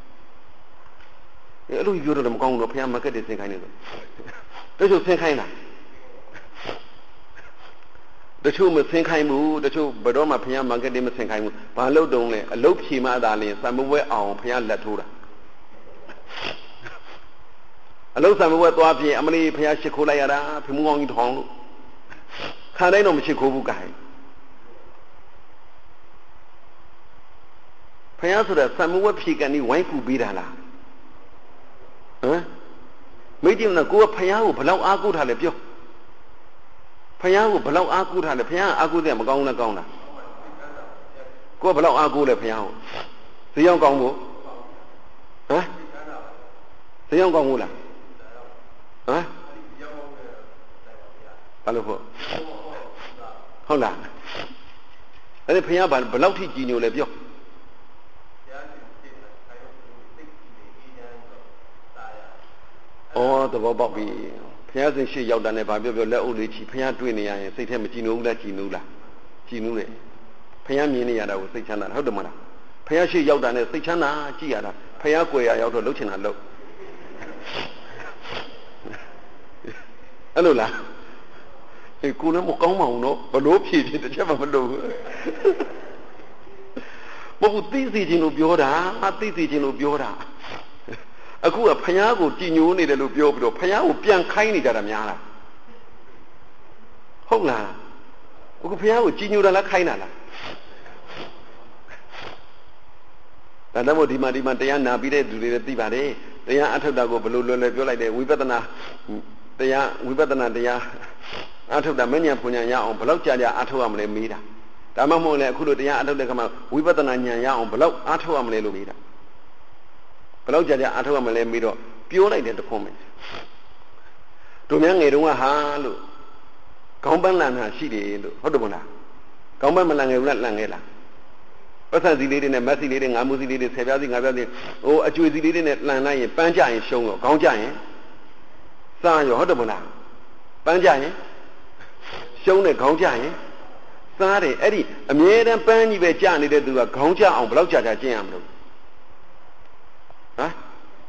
အဲ့လိုပြောတော့မကောင်းဘူးတော့ဖះမက်ကက်တင်ဆင်ခိုင်းနေတော့တချို့ဆင်ခိုင်းတာတချို့မဆင်ခိုင်းဘူးတချို့ဘယ်တော့မှဖះမက်ကက်တင်မဆင်ခိုင်းဘူးဘာလို့တုံးလဲအလုတ်ဖြေမှသာလင်စံမဝဲအောင်ဖះလက်ထိုးတာအလုတ်စံမဝဲသွားပြင်အမလီဖះရှစ်ခိုးလိုက်ရတာဖမှုကောင်းကြီးထောင်လို့ခါတိုင်းတော့မရှိခိုးဘူးကဲဖះဆိုတဲ့စံမဝဲဖြေကန်ဒီဝိုင်းကူပေးတာလားဟမ်မိတ်ကြည့်မလားကိုကဖះကိုဘလောက်အားကိုးထားလဲပြောဖះကိုဘလောက်အားကိုးထားလဲဖះအားကိုးတယ်မကောင်းလားကောင်းလားကိုကဘလောက်အားကိုးလဲဖះကိုဈေးရောက်ကောင်းဖို့ဟမ်ဈေးရောက်ကောင်းဘူးလားဟမ်ဘာလို့ဖို့ဟုတ်လားအဲ့ဒီဘုရားဘာဘလောက်ထိကြည်ညိုလဲပြောဩသဘောပေါက်ပြီဘုရားရှင်ရှေ့ရောက်တာနဲ့ဘာပြောပြောလက်အုပ်လေးချီဘုရားတွေ့နေရရင်စိတ်ထဲမကြည်ညိုဘူးလားကြည်နူးလားကြည်နူးတယ်ဘုရားမြင်နေရတာကိုစိတ်ချမ်းသာဟုတ်တယ်မလားဘုရားရှေ့ရောက်တာနဲ့စိတ်ချမ်းသာကြည်ရတာဘုရားကိုယ်ရရောက်တော့လှုပ်ချင်တာလှုပ်အဲ့လိုလားအေးကိုလည်းမကောင်းပါဘူးနော်ဘလို့ဖြည့်ဖြည့်တစ်ချက်မှမလုပ်ဘူးမဟုတ်သိသိချင်းလို့ပြောတာသိသိချင်းလို့ပြောတာအခုကဖယားကိုကြည်ညိုနေတယ်လို့ပြောပြီးတော့ဖယားကိုပြန်ခိုင်းနေကြတာများလားဟုတ်လားအခုဖယားကိုကြည်ညိုတာလားခိုင်းတာလားဒါတော့မို့ဒီမှာဒီမှာတရားနာပြီးတဲ့လူတွေလည်းသိပါတယ်တရားအထောက်တာကိုဘလို့လွယ်လွယ်ပြောလိုက်တယ်ဝိပဿနာတရားဝိပဿနာတရားအထောက်တာမဉ္ဇဉ်ဖွဉ္ဇဉ်ရအောင်ဘလောက်ကြာကြာအထောက်ရမလဲမေးတာဒါမှမဟုတ်လေအခုလိုတရားအထောက်တဲ့ခါမှာဝိပဿနာဉာဏ်ရအောင်ဘလောက်အထောက်ရမလဲလို့မေးတာဘလောက်ကြာကြာအထောက်ရမလဲမေးတော့ပြောလိုက်တယ်တခွန်းပဲတို့များငယ်တုန်းကဟာလို့ခေါင်းပန်းလန်တာရှိတယ်လို့ဟုတ်တယ်မလားခေါင်းပန်းမလန်ငယ်ဘူးလားလန်ငယ်လားပတ်သက်စီလေးတွေနဲ့မက်စီလေးတွေငါးမှုစီလေးတွေဆယ်ပြားစီငါးပြားစီဟိုအကျွေစီလေးတွေနဲ့လန်လိုက်ရင်ပန်းကြရင်ရှုံးတော့ခေါင်းကြရင်စားရောဟုတ်တယ်မလားပန်းကြရင်ရှုံးတဲ့ခေါင်းကြရင်စားတယ်အဲ့ဒီအမြဲတမ်းပန်းကြီးပဲကြာနေတဲ့သူကခေါင်းကြအောင်ဘယ်လောက်ကြာကြာကျင့်ရမလို့ဟမ်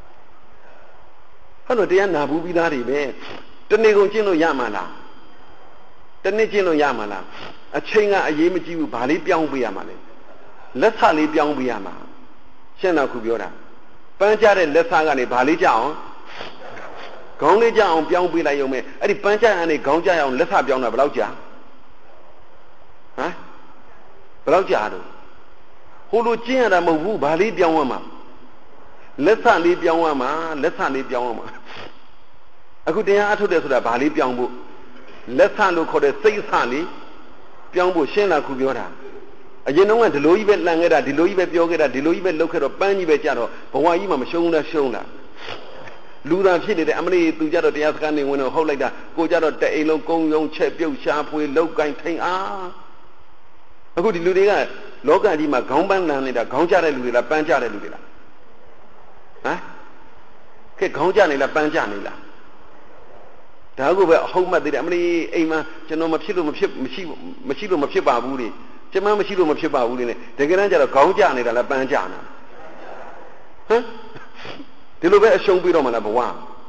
ဟုတ်လို့တရားနာဘူးပြီးသားတွေပဲတနေ့ကုန်ကျင့်လို့ရမှာလားတနေ့ကျင့်လို့ရမှာလားအချိန်ကအရေးမကြီးဘူးဘာလေးပြောင်းပေးရမှာလဲလက်ဆလေးပြောင်းပေးရမှာရှင်းတော့ခုပြောတာပန်းကြတဲ့လက်ဆကနေဘာလေးကြအောင်ခေါင်းလေးကြအောင်ပြောင်းပေးလိုက်ရုံပဲအဲ့ဒီပန်းကြရတဲ့ခေါင်းကြရအောင်လက်ဆပြောင်းတာဘယ်လောက်ကြာဟမ်ဘယ်လောက်ကြာတော့ဟိုလိုကျင့်ရတာမဟုတ်ဘူးဘာလေးပြောင်းရမှာလက်ဆလေးပြောင်းရမှာလက်ဆလေးပြောင်းရမှာအခုတရားအထုတ်တယ်ဆိုတာဘာလေးပြောင်းဖို့လက်ဆလို့ခေါ်တဲ့စိတ်ဆလေးပြောင်းဖို့ရှင်းလာခုပြောတာအရင်တော့ကဒီလိုကြီးပဲလှန်ခဲ့တာဒီလိုကြီးပဲပြောခဲ့တာဒီလိုကြီးပဲလုပ်ခဲ့တော့ပန်းကြီးပဲကြတော့ဘဝကြီးမှာမရှုံးလားရှုံးလားလူသားဖြစ်နေတဲ့အမလေးသူကြတော့တရားစခန်းနေဝင်တော့ဟုတ်လိုက်တာကိုကြတော့တအိမ်လုံးကုန်းယုံချက်ပြုတ်ရှားဖွေလောက်ကင်ထိန်အားအခုဒီလူတွေကလောကကြီးမှာခေါင်းပန်းလန်နေတာခေါင်းကြတဲ့လူတွေလားပန်းကြတဲ့လူတွေလားဟမ်ကဲခေါင်းကြနေလားပန်းကြနေလားဒါကိုပဲအဟုတ်မှတ်သေးတယ်အမလေးအိမ်မှာကျွန်တော်မဖြစ်လို့မဖြစ်မရှိမရှိလို့မဖြစ်ပါဘူးလေကျွန်မမရှိလို့မဖြစ်ပါဘူးလေတကယ်တမ်းကျတော့ခေါင်းကြနေတာလားပန်းကြနေတာဟမ်ဒီလိုပဲအရှုံးပြီးတော့မှလားဘဝ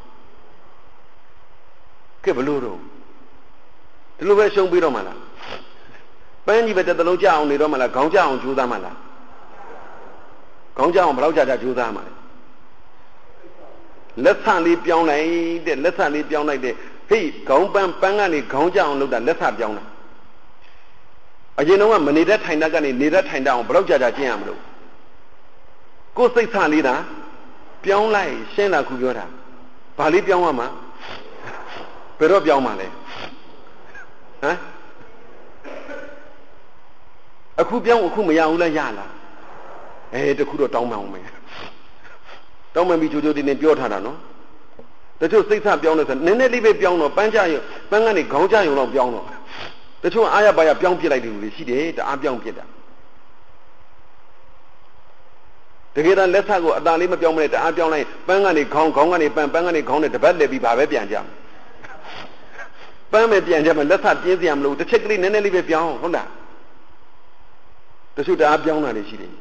ကဲဘလို့တော့ဒီလိုပဲအရှုံးပြီးတော့မှလားပန်းကြီးပဲတစ်လုံးကြအောင်နေတော့မှလားခေါင်းကြအောင်ကြိုးစားမှလားခေါင်းကြအောင်ဘယ်လောက်ကြာကြာကြိုးစားမှလဲလက်ဆံလေးပြောင်းလိုက်တဲ့လက်ဆံလေးပြောင်းလိုက်တဲ့ဟေးခေါင်းပန်းပန်းကနေခေါင်းကြအောင်လုပ်တာလက်ဆံပြောင်းတာအရင်တော့ကမနေတဲ့ထိုင်တတ်ကနေနေတဲ့ထိုင်တတ်အောင်ဘယ်လောက်ကြာကြာကျင့်ရမလို့ကိုယ်စိတ်ဆံလေးတာပြောင်းလိုက်ရှင်းလာခုပြောတာဘာလေးပြောင်းရမှာဘယ်တော့ပြောင်းမှာလဲဟမ်အခုပြောင်းအခုမရဘူးလားရလားအဲတခုတော့တောင်းမှအောင်မယ်တောင်းမှပြီးကြိုးကြိုးတင်းတင်းပြောထားတာနော်တချို့စိတ်ဆပြောင်းလို့ဆိုနည်းနည်းလေးပဲပြောင်းတော့ပန်းကြရုံပန်းကနေခေါင်းကြရုံတော့ပြောင်းတော့တချို့အားရပါရပြောင်းပြစ်လိုက်တယ်လူတွေရှိတယ်တအားပြောင်းပြစ်တာတကယ်တော့လက်ဆက်ကိုအသာလေးမပြောင်းမနဲ့တအားပြောင်းလိုက်ပန်းကနေခေါင်းခေါင်းကနေပန်းပန်းကနေခေါင်းနဲ့တပတ်လဲပြီးပါပဲပြန်ကြပန်းမယ်ပြန်ကြမှာလက်ဆက်ပြင်းစရာမလိုတစ်ချက်ကလေးနည်းနည်းလေးပဲပြောင်းဟုတ်လားတချို့တအားပြောင်းတာတွေရှိတယ်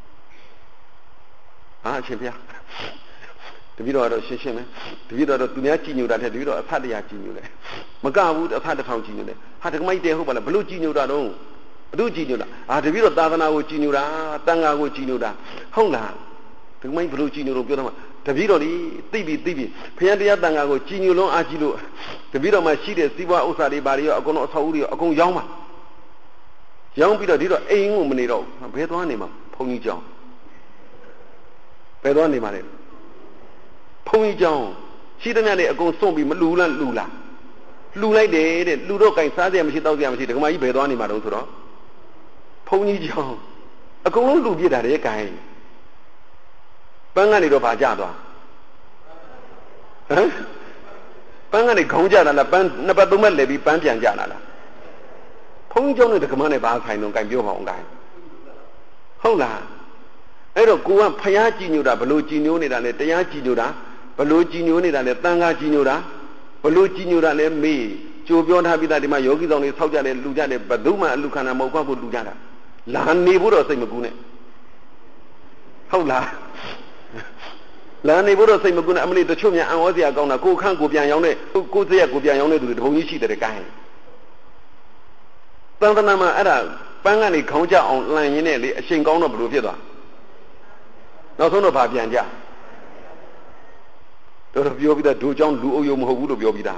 ဟာအရှင်ဘုရားတပည့်တော်ကတော့ရှင်းရှင်းပဲတပည့်တော်တော့သူများကြည်ညိုတာတဲ့တပည့်တော်အဖတ်တရားကြည်ညိုတယ်မကဘူးအဖတ်တစ်ထောင်ကြည်ညိုတယ်ဟာတက္ကမကြီးတဲဟုတ်ပါလားဘလို့ကြည်ညိုတာတော့ဘလို့ကြည်ညိုတာအာတပည့်တော်သာသနာကိုကြည်ညိုတာတန်ခါကိုကြည်ညိုတာဟုတ်လားတက္ကမကြီးဘလို့ကြည်ညိုလို့ပြောတော့မှတပည့်တော်ဒီသိပြီသိပြီဘုရားတရားတန်ခါကိုကြည်ညိုလုံးအားကြီးလို့တပည့်တော်မှရှိတဲ့စီးပွားဥစ္စာတွေဘာတွေရောအကုန်လုံးအဆောက်အဦတွေရောအကုန်ရောင်းပါရောင်းပြီးတော့ဒီတော့အိမ်ကိုမနေတော့ဘယ်သွားနေမှာဘုန်းကြီးကျောင်းဘယ်သွားနေမှာလဲဘုန်းကြီးကျောင်းရှိသမျှတွေအကုန်စွန့်ပြီးမလူလားလူလားလူလိုက်တယ်တဲ့လူတော့ကင်စားစရာမရှိတောက်စရာမရှိဒကမကြီးဘယ်သွားနေမှာတော့ဆိုတော့ဘုန်းကြီးကျောင်းအကုန်လုံးလူပြစ်တာတဲ့ကင်ပန်းကနေတော့ဗာကြသွားဟမ်ပန်းကနေခေါင်းကြတာလားပန်းနှစ်ပတ်သုံးပတ်လဲပြီးပန်းပြန်ကြတာလား Phong trong này thì comment này ba thầy nó cái biểu hỏng cái không là ấy rồi cô phải á chi nhiều đã bao chi nhiều này đã này tay á chi nhiều đã bao chi nhiều này đã này tăng á chi nhiều đã bao chi nhiều đã này mi chú biểu thà bị ta đi mà yogi dòng này sau ra này lưu ra này bắt đầu mà lưu khăn nào mau qua cô lưu ra đó là ni bố rồi xây một cô này không là là ni bố rồi xây một cô này anh ấy tôi chụp nhà anh ở gì con là cô khăn cô biển giống này cô gì cô biển giống này tụi tôi như chỉ để cái tăng tăng mà ấy là ban ngày này không cho online như này thì sinh con nó bự biết rồi nó số nó phá biển ra tôi biểu bây giờ đủ trong đủ yêu mà hữu đủ biểu bây giờ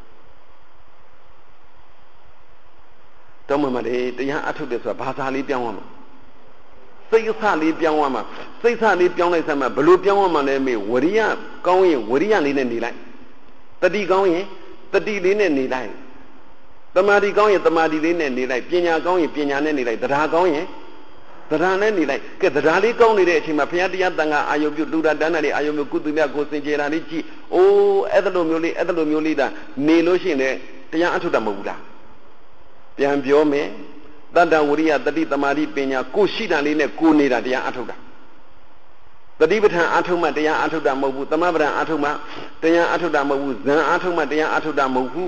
trong mà mà để để nhà áp được rồi ba sa lý biang mà xây sa lý biang mà xây sa lý biang này sao mà bự biang mà này mình vượt cao yên vượt này này lại tất đi cao yên tất đi lên này này lại tâm đi cao yên tâm đi lên này này lại pin nhà cao yên pin nhà này này lại đa cao yên đa này này lại cái đa lý cao này đấy chỉ mà phải đi ăn tăng à yêu biểu lưu ra đàn này yêu biểu cút tụi cô sinh chơi ra đi chi ô ở đâu miêu li ở đâu miêu li đã nề lối xin đấy để nhà áp được mà bù ra Pian biểu mẹ, ta đang uống ya, ta đi tham gia đi bên nhà, cô sĩ đàn này cô này là đi ăn thâu đã. Ta đi bên thang ăn thâu mà đi ăn thâu đã màu bu, tham gia bên ăn thâu mà đi ăn thâu đã màu bu, dân ăn thâu mà đi ăn thâu đã màu bu.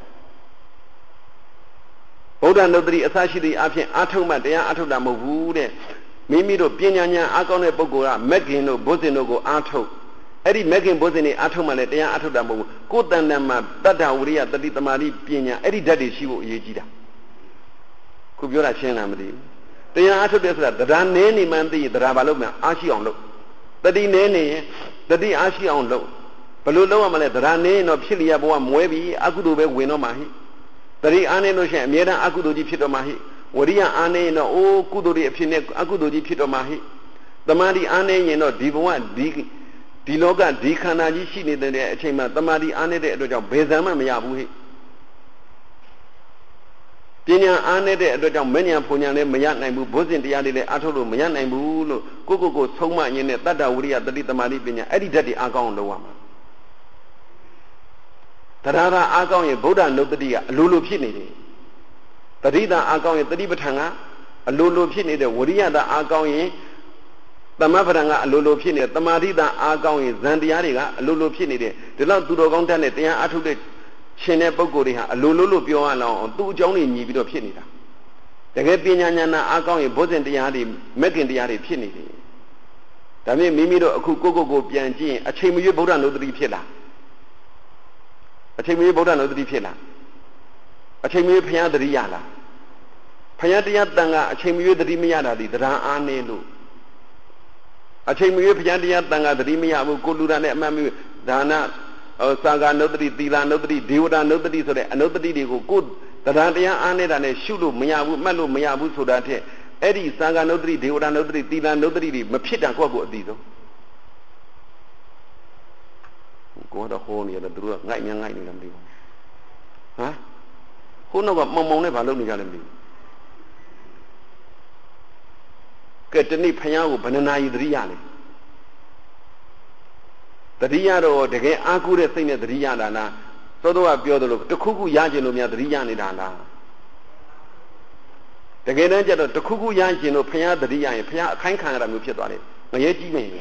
Bố đàn đầu tiên ở sĩ đi ăn phiền ăn thâu mà đi ăn thâu đã màu bu đấy. Mình mi đồ bên nhà nhà ăn con này bao gồm là mấy cái nó bố gì nó có ăn thâu. Ấy đi mấy cái bố gì này ăn thâu mà này đi ăn thâu đã màu bu. Cô ta nằm mà ta đang uống ya, ta đi tham gia đi bên nhà, ấy đi đã đi xíu gì gì đó. Cô biểu là chuyện làm gì? Tại sao áp được là đàn nén thì mình thì đàn bà lúc mà áp sĩ ông lúc, tại đi nén này, tại đi áp sĩ ông lúc, bà lúc lúc mà lại đàn nén nó phía dưới bao muối bị áp cụ đồ về quên nó mà hi, tại đi anh nó sẽ miễn là áp cụ đồ gì phía đó mà hi, ở đi anh nó ô cụ đồ gì phía này áp cụ đồ gì phía đó mà hi, tại mà đi anh nó đi bao đi đi lúc cái đi khán giả gì xin này để xem mà tại mà đi anh đấy rồi cho bây giờ mà mình làm gì? Bây giờ anh ấy để cho mấy nhà phụ nhà này mấy nhà này bu bố xin đi ăn đi để ăn thôi mấy nhà này bu lo cô cô cô sống mà như này ta đã uống ya ta đi tham đi bây giờ ấy đi ra đi ăn con đâu mà ta ra ra ăn con như bố đàn đâu ta đi à lù lù phết này đi ta đi ta ăn con như ta đi bắt hàng á lù lù phết này để uống ya ta ăn con như ta mà bắt hàng á lù lù phết này ta mà đi ta ăn con như dân đi ăn đi á lù lù phết này để để lo tụi đồ con ta này ta ăn thôi để Trên này bao gồm đi ha, lulu lulu biểu anh là tu trong này nhiều video phim này đó.แต่แกเป็นยังไงนะอาကောင်ရဲ့ဘုဇင်တရားတွေမက်ကင်တရားတွေဖြစ်နေတယ်။ဒါမျိုးမိမိတို့အခုကိုကိုကိုပြန်ကြည့်ရင်အချိန်မရွေးဗုဒ္ဓနုဒတိဖြစ်လား။အချိန်မရွေးဗုဒ္ဓနုဒတိဖြစ်လား။အချိန်မရွေးဘုရားတတိယလား။ဘုရားတရားတန်ကအချိန်မရွေးတတိမရတာဒီတရားအားနေလို့အချိန်မရွေးဘုရားတရားတန်ကတတိမရဘူးကိုလူရနဲ့အမှတ်မျိုးဒါနစာဂနုဒတိသီလနုဒတိဒေဝတာနုဒတိဆိုတဲ့အနုဒတိတွေကိုကိုတရားတရားအားနေတာနဲ့ရှုလို့မရဘူးမှတ်လို့မရဘူးဆိုတာထက်အဲ့ဒီစာဂနုဒတိဒေဝတာနုဒတိသီလနုဒတိတွေမဖြစ်တာကိုယ့်ကိုအသိဆုံးကိုကတော့ဟိုးနေတယ်သူတို့ကငိုက်များငိုက်နေတယ်မသိဘူးဟမ်ဟိုးနောက်ကမောင်မောင်နဲ့ဘာလုပ်နေကြလဲမသိဘူးကဲတနေ့ဖယားကိုဘယ်နှနာရီသတိရလဲတတိယတော့တကယ်အားကိုးတဲ့စိတ်နဲ့တတိယတာလားသောတော်ကပြောသလိုတခုခုရခြင်းလို့များတတိယနေတာလားတကယ်တမ်းကျတော့တခုခုရခြင်းလို့ဖယားတတိယရင်ဖယားအခိုင်းခံရတာမျိုးဖြစ်သွားတယ်ငရဲကြီးနေ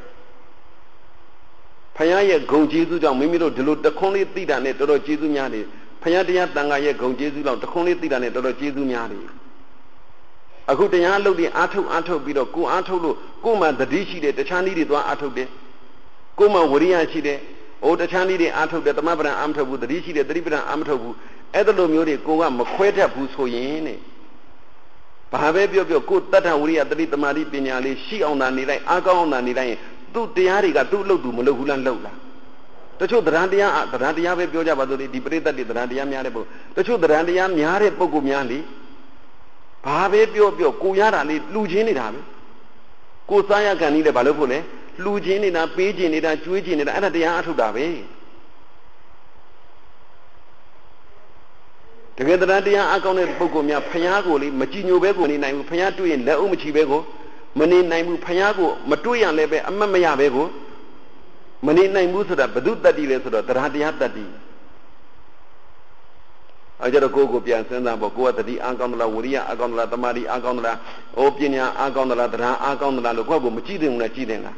ဖယားရဲ့ဂုံကျေးဇူးကြောင့်မိမိတို့ဒီလိုတခွန်းလေးသိတာနဲ့တော်တော်ကျေးဇူးများတယ်ဖယားတရားတန်ခါရဲ့ဂုံကျေးဇူးကြောင့်တခွန်းလေးသိတာနဲ့တော်တော်ကျေးဇူးများတယ်အခုတရားလုပ်ပြီးအားထုတ်အားထုတ်ပြီးတော့ကိုအားထုတ်လို့ကိုမှတတိရှိတယ်တခြားနည်းတွေသွားအားထုတ်တယ်ကိုမှဝရိယရှိတယ်ဟိုတခြားနည်းတွေအားထုတ်တယ်တမပ္ပံအာမထုတ်ဘူးတတိရှိတယ်တတိပ္ပံအာမထုတ်ဘူးအဲ့ဒါလိုမျိုးတွေကိုကမခွဲတတ်ဘူးဆိုရင်တဲ့ဘာပဲပြောပြောကိုတတ္ထဝရိယတတိတမာတိပညာလေးရှိအောင်သာနေလိုက်အားကောင်းအောင်သာနေလိုက်ရင်သူ့တရားတွေကသူ့အလုပ်သူမလုပ်ဘူးလားလုပ်လားတချို့တရားတရားတရားတရားပဲပြောကြပါစို့ဒီပရိသတ်တွေတရားတရားများတဲ့ပုဂ္ဂိုလ်တချို့တရားတရားများတဲ့ပုဂ္ဂိုလ်များလေဘာပဲပြောပြောကိုရတာလေးလှူချင်းနေတာပဲကိုစားရခံနေတယ်ဘာလို့ဖို့လဲလှူချင်းနေတာပေးချင်းနေတာကျွေးချင်းနေတာအဲ့ဒါတရားအထုတ်တာပဲတကယ်တရားတရားအကောင်းတဲ့ပုဂ္ဂိုလ်များဖျားကိုလေမကြည်ညိုပဲကိုနေနိုင်ဘူးဖျားတွေ့ရင်လက်အုပ်မချီပဲကိုမနေနိုင်ဘူးဖျားကိုမတွေ့ရလည်းပဲအမတ်မရပဲကိုမနေနိုင်ဘူးဆိုတာဘု து တတ္တိလဲဆိုတော့တရားတရားတတ္တိအကြတော့ကိုကိုပြန်စဉ်းစားပေါ့ကိုကတတိအားကောင်းသလားဝိရိယအားကောင်းသလားတမာတိအားကောင်းသလားဩပညာအားကောင်းသလားတရားအားကောင်းသလားလို့ကိုကမကြည့်တင်ဘူးလားကြည့်တင်လား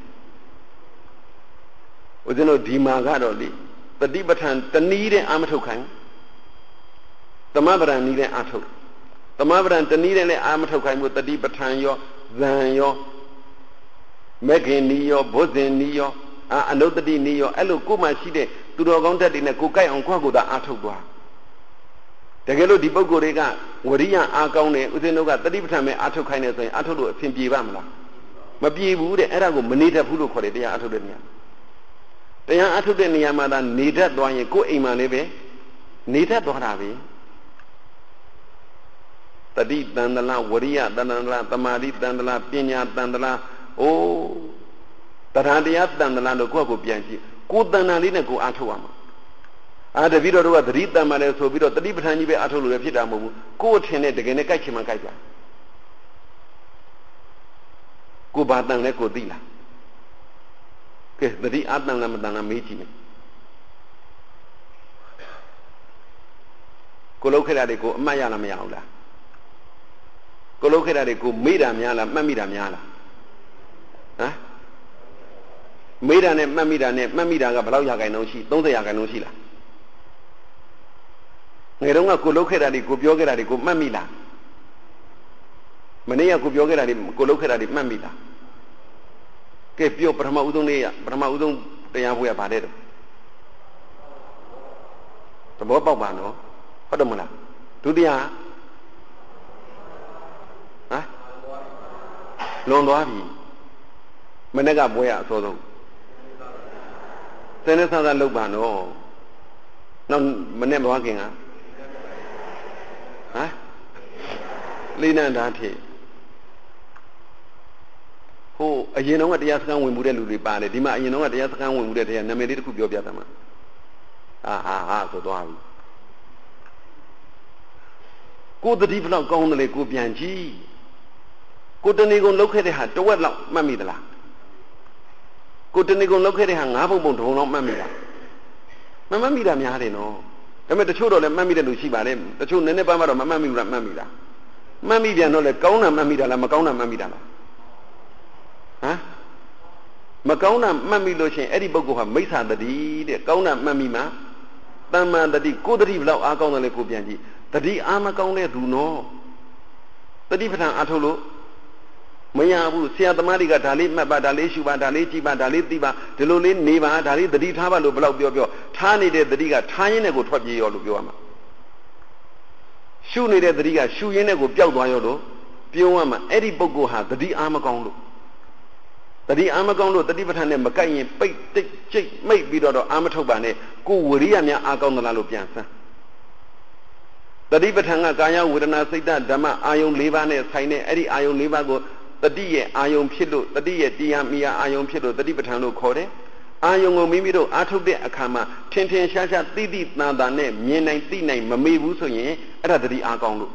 ဦးဇင်းတို့ဒီမှာကတော့လေတတိပဋ္ဌာန်တနည်းတဲ့အာမထုတ်ခိုင်းသမဗရံနည်းတဲ့အာထုတ်သမဗရံတနည်းတဲ့လည်းအာမထုတ်ခိုင်းမှုတတိပဋ္ဌာန်ရောဇံရောမဂ္ဂင်နီရောဘုဇင်နီရောအာအနုတ္တိနီရောအဲ့လိုကိုမှရှိတဲ့သူတော်ကောင်းတက်တွေနဲ့ကိုကြိုက်အောင်ကိုယ့်ကိုယ်သာအာထုတ်သွားတကယ်လို့ဒီပုဂ္ဂိုလ်တွေကဝရိယအားကောင်းတယ်ဥစဉ်တို့ကတတိပဋ္ဌာန်ပဲအာထုတ်ခိုင်းတယ်ဆိုရင်အာထုတ်လို့အဆင်ပြေပါမလားမပြေဘူးတဲ့အဲ့ဒါကိုမနေတတ်ဘူးလို့ခေါ်တယ်တရားအာထုတ်တဲ့နေရာတရားအာထုတ်တဲ့နေရာမှာသာနေတတ်သွားရင်ကိုယ်အိမ်မှာလည်းပဲနေတတ်သွားတာပဲတတိတန်တလားဝရိယတန်တလားတမာတိတန်တလားပညာတန်တလားအိုးတရားတရားတန်တလားလို့ကိုယ့်ကိုပြန်ကြည့်ကိုယ်တန်တာလေးနဲ့ကိုယ်အာထုတ်ရမှာအာတပည့်တော်တို့ကသတိတန်မှလည်းဆိုပြီးတော့တတိပဋ္ဌာန်ကြီးပဲအာထုတ်လို့လည်းဖြစ်တာမဟုတ်ဘူးကိုယ်ထင်တဲ့တကယ်နဲ့ကြိုက်ချင်မှကြိုက်ကြကိုယ်ဘာတန်လဲကိုယ်သိလားကဲသတိအတန်လားမတန်လားမေးကြည့်မယ်ကိုလောက်ခဲ့တာတွေကိုအမှတ်ရလားမရဘူးလားကိုလောက်ခဲ့တာတွေကိုမေးတာများလားမှတ်မိတာများလားဟမ်မေးတာနဲ့မှတ်မိတာနဲ့မှတ်မိတာကဘယ်လောက်ရာခိုင်နှုန်းရှိသုံးဆယ်ရာခိုင်နှုန်းရှိလားငယ်တုန်းကကိုလောက်ခဲ့တာတွေကိုပြောခဲ့တာတွေကိုမှတ်မိလားမနေ့ကကိုပြောခဲ့တာတွေကိုလောက်ခဲ့တာတွေမှတ်မိလားကဲပြောပထမဦးဆုံးနေ့ကပထမဦးဆုံးတရားပွဲကဗါတဲ့တော့သဘောပေါက်ပါနော်ဟုတ်တယ်မလားဒုတိယဟမ်လွန်သွားပြီမနေ့ကပွဲရအစောဆုံးစနေဆန်းဆန်းလောက်ပါနော်နောက်မနေ့မသွားခင်ကဟမ်လိနန္ဒာထေဟိုအရင်တော့ကတရားစခန်းဝင်မှုတဲ့လူတွေပါတယ်ဒီမှာအရင်တော့ကတရားစခန်းဝင်မှုတဲ့တရားနာမည်လေးတစ်ခုပြောပြသမှာအာဟာဟာဆိုသွားပြီကိုတတိဘလောက်ကောင်းတယ်လေကိုပြန်ကြည့်ကိုတဏီကုံလောက်ခဲ့တဲ့ဟာတဝက်လောက်မှတ်မိသလားကိုတဏီကုံလောက်ခဲ့တဲ့ဟာငါးပုံပုံတစ်ပုံလောက်မှတ်မိလားမမှတ်မိတာများတယ်နော်ဒါပေမဲ့တချို့တော့လည်းမှတ်မိတဲ့လူရှိပါလေတချို့နည်းနည်းပါးပါတော့မမှတ်မိဘူးလားမှတ်မိလားမှတ်မိပြန်တော့လေကောင်းတာမှတ်မိတာလားမကောင်းတာမှတ်မိတာလားဟမ်မကောင်းတာမှတ်မိလို့ရှိရင်အဲ့ဒီပုဂ္ဂိုလ်ဟာမိစ္ဆာတတိတဲ့ကောင်းတာမှတ်မိမှာတမ္မာတတိကိုတတိဘလောက်အားကောင်းတယ်လေကိုပြန်ကြည့်တတိအားမကောင်းတဲ့သူနော်တတိပဋ္ဌာန်အားထုတ်လို့မရဘူးဆရာသမားတွေကဒါလေးမှတ်ပါဒါလေးရှုပါဒါလေးကြည့်ပါဒါလေးသိပါဒီလိုလေးနေပါဒါလေးတတိထားပါလို့ဘလောက်ပြောပြောထားနေတဲ့တတိကထားရင်းနဲ့ကိုထွက်ပြေးရောလို့ပြောရမှာရှုနေတဲ့တတိကရှုရင်းနဲ့ကိုပျောက်သွားရောလို့ပြောရမှာအဲ့ဒီပုဂ္ဂိုလ်ဟာတတိအားမကောင်းလို့တတိအားမကောင်းလို့တတိပဋ္ဌာန်နဲ့မကိုက်ရင်ပိတ်တိတ်ကျိတ်မိတ်ပြီးတော့အာမထုတ်ပါနဲ့ကိုဝရိယများအားကောင်းသလားလို့ပြန်ဆန်းတတိပဋ္ဌာန်ကကာယဝေဒနာစိတ်ဓမ္မအာယုံ၄ပါးနဲ့ဆိုင်တဲ့အဲ့ဒီအာယုံ၄ပါးကိုတတိရဲ့အာယုံဖြစ်လို့တတိရဲ့တရားမိယာအာယုံဖြစ်လို့တတိပဋ္ဌာန်လို့ခေါ်တယ်အာယုံကိုမိမိတို့အားထုတ်တဲ့အခါမှာထင်ထင်ရှားရှားသိသိတန်တာနဲ့မြင်နိုင်သိနိုင်မမေ့ဘူးဆိုရင်အဲ့ဒါတတိအားကောင်းလို့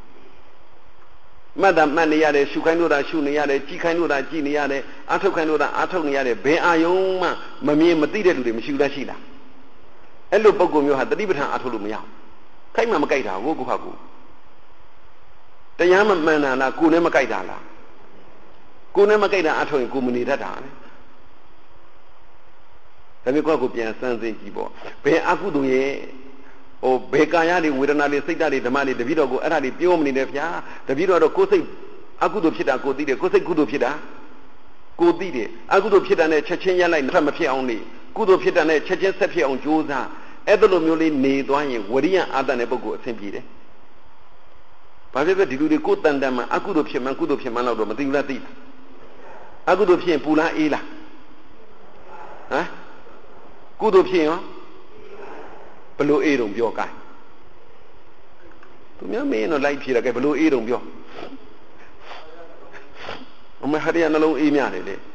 မှတ်တာမှတ်နေရတယ်ရှုခိုင်းလို့တာရှုနေရတယ်ကြည်ခိုင်းလို့တာကြည်နေရတယ်အားထုတ်ခိုင်းလို့တာအားထုတ်နေရတယ်ဘယ်အာယုံမှမမြင်မသိတဲ့လူတွေမရှိဘူးလားရှိလားအဲ့လိုပုံကုမျိုးဟာတတိပဋ္ဌာန်အားထုတ်လို့မရဘူးခိုက်မှမကြိုက်တာကိုကိုဟာကိုတရားမမှန်တာလားကိုနဲ့မကြိုက်တာလားကိုနဲ့မကြိုက်တာအားထုတ်ရင်ကိုမနေတတ်တာလေဒါမျိုးကိုကိုပြန်စမ်းသိကြည့်ပေါ့ဘယ်အကုသိုလ်ရဲ့ဟိုဘေကာယတွေဝေဒနာတွေစိတ်ဓာတ်တွေဓမ္မတွေတပည့်တော်ကိုအဲ့ဒါတွေပြောမနေနဲ့ဗျာတပည့်တော်တော့ကိုယ်စိတ်အကုသိုလ်ဖြစ်တာကိုသိတယ်ကိုယ်စိတ်ကုသိုလ်ဖြစ်တာကိုသိတယ်အကုသိုလ်ဖြစ်တာနဲ့ချက်ချင်းရက်လိုက်ဆက်မဖြစ်အောင်နေကုသိုလ်ဖြစ်တာနဲ့ချက်ချင်းဆက်ဖြစ်အောင်ကြိုးစားအဲ့ဒါလိုမျိုးလေးနေသွားရင်ဝရိယအာတန်တဲ့ပုဂ္ဂိုလ်အဆင်ပြေတယ်ဘာဖြစ်ဖြစ်ဒီလူတွေကိုတန်တန်မှအကုသိုလ်ဖြစ်မှကုသိုလ်ဖြစ်မှတော့မသိဘူးလားသိလားအကုသိုလ်ဖြစ်ရင်ပူလားအေးလားဟမ်ကုသိုလ်ဖြစ်ရင်ဘလို့အေးတုံပြောကိုင်းသူများမင်းတော့လိုက်ဖြေတာကဲဘလို့အေးတုံပြောအမဟာရနှလုံးအေးမြတယ်လေ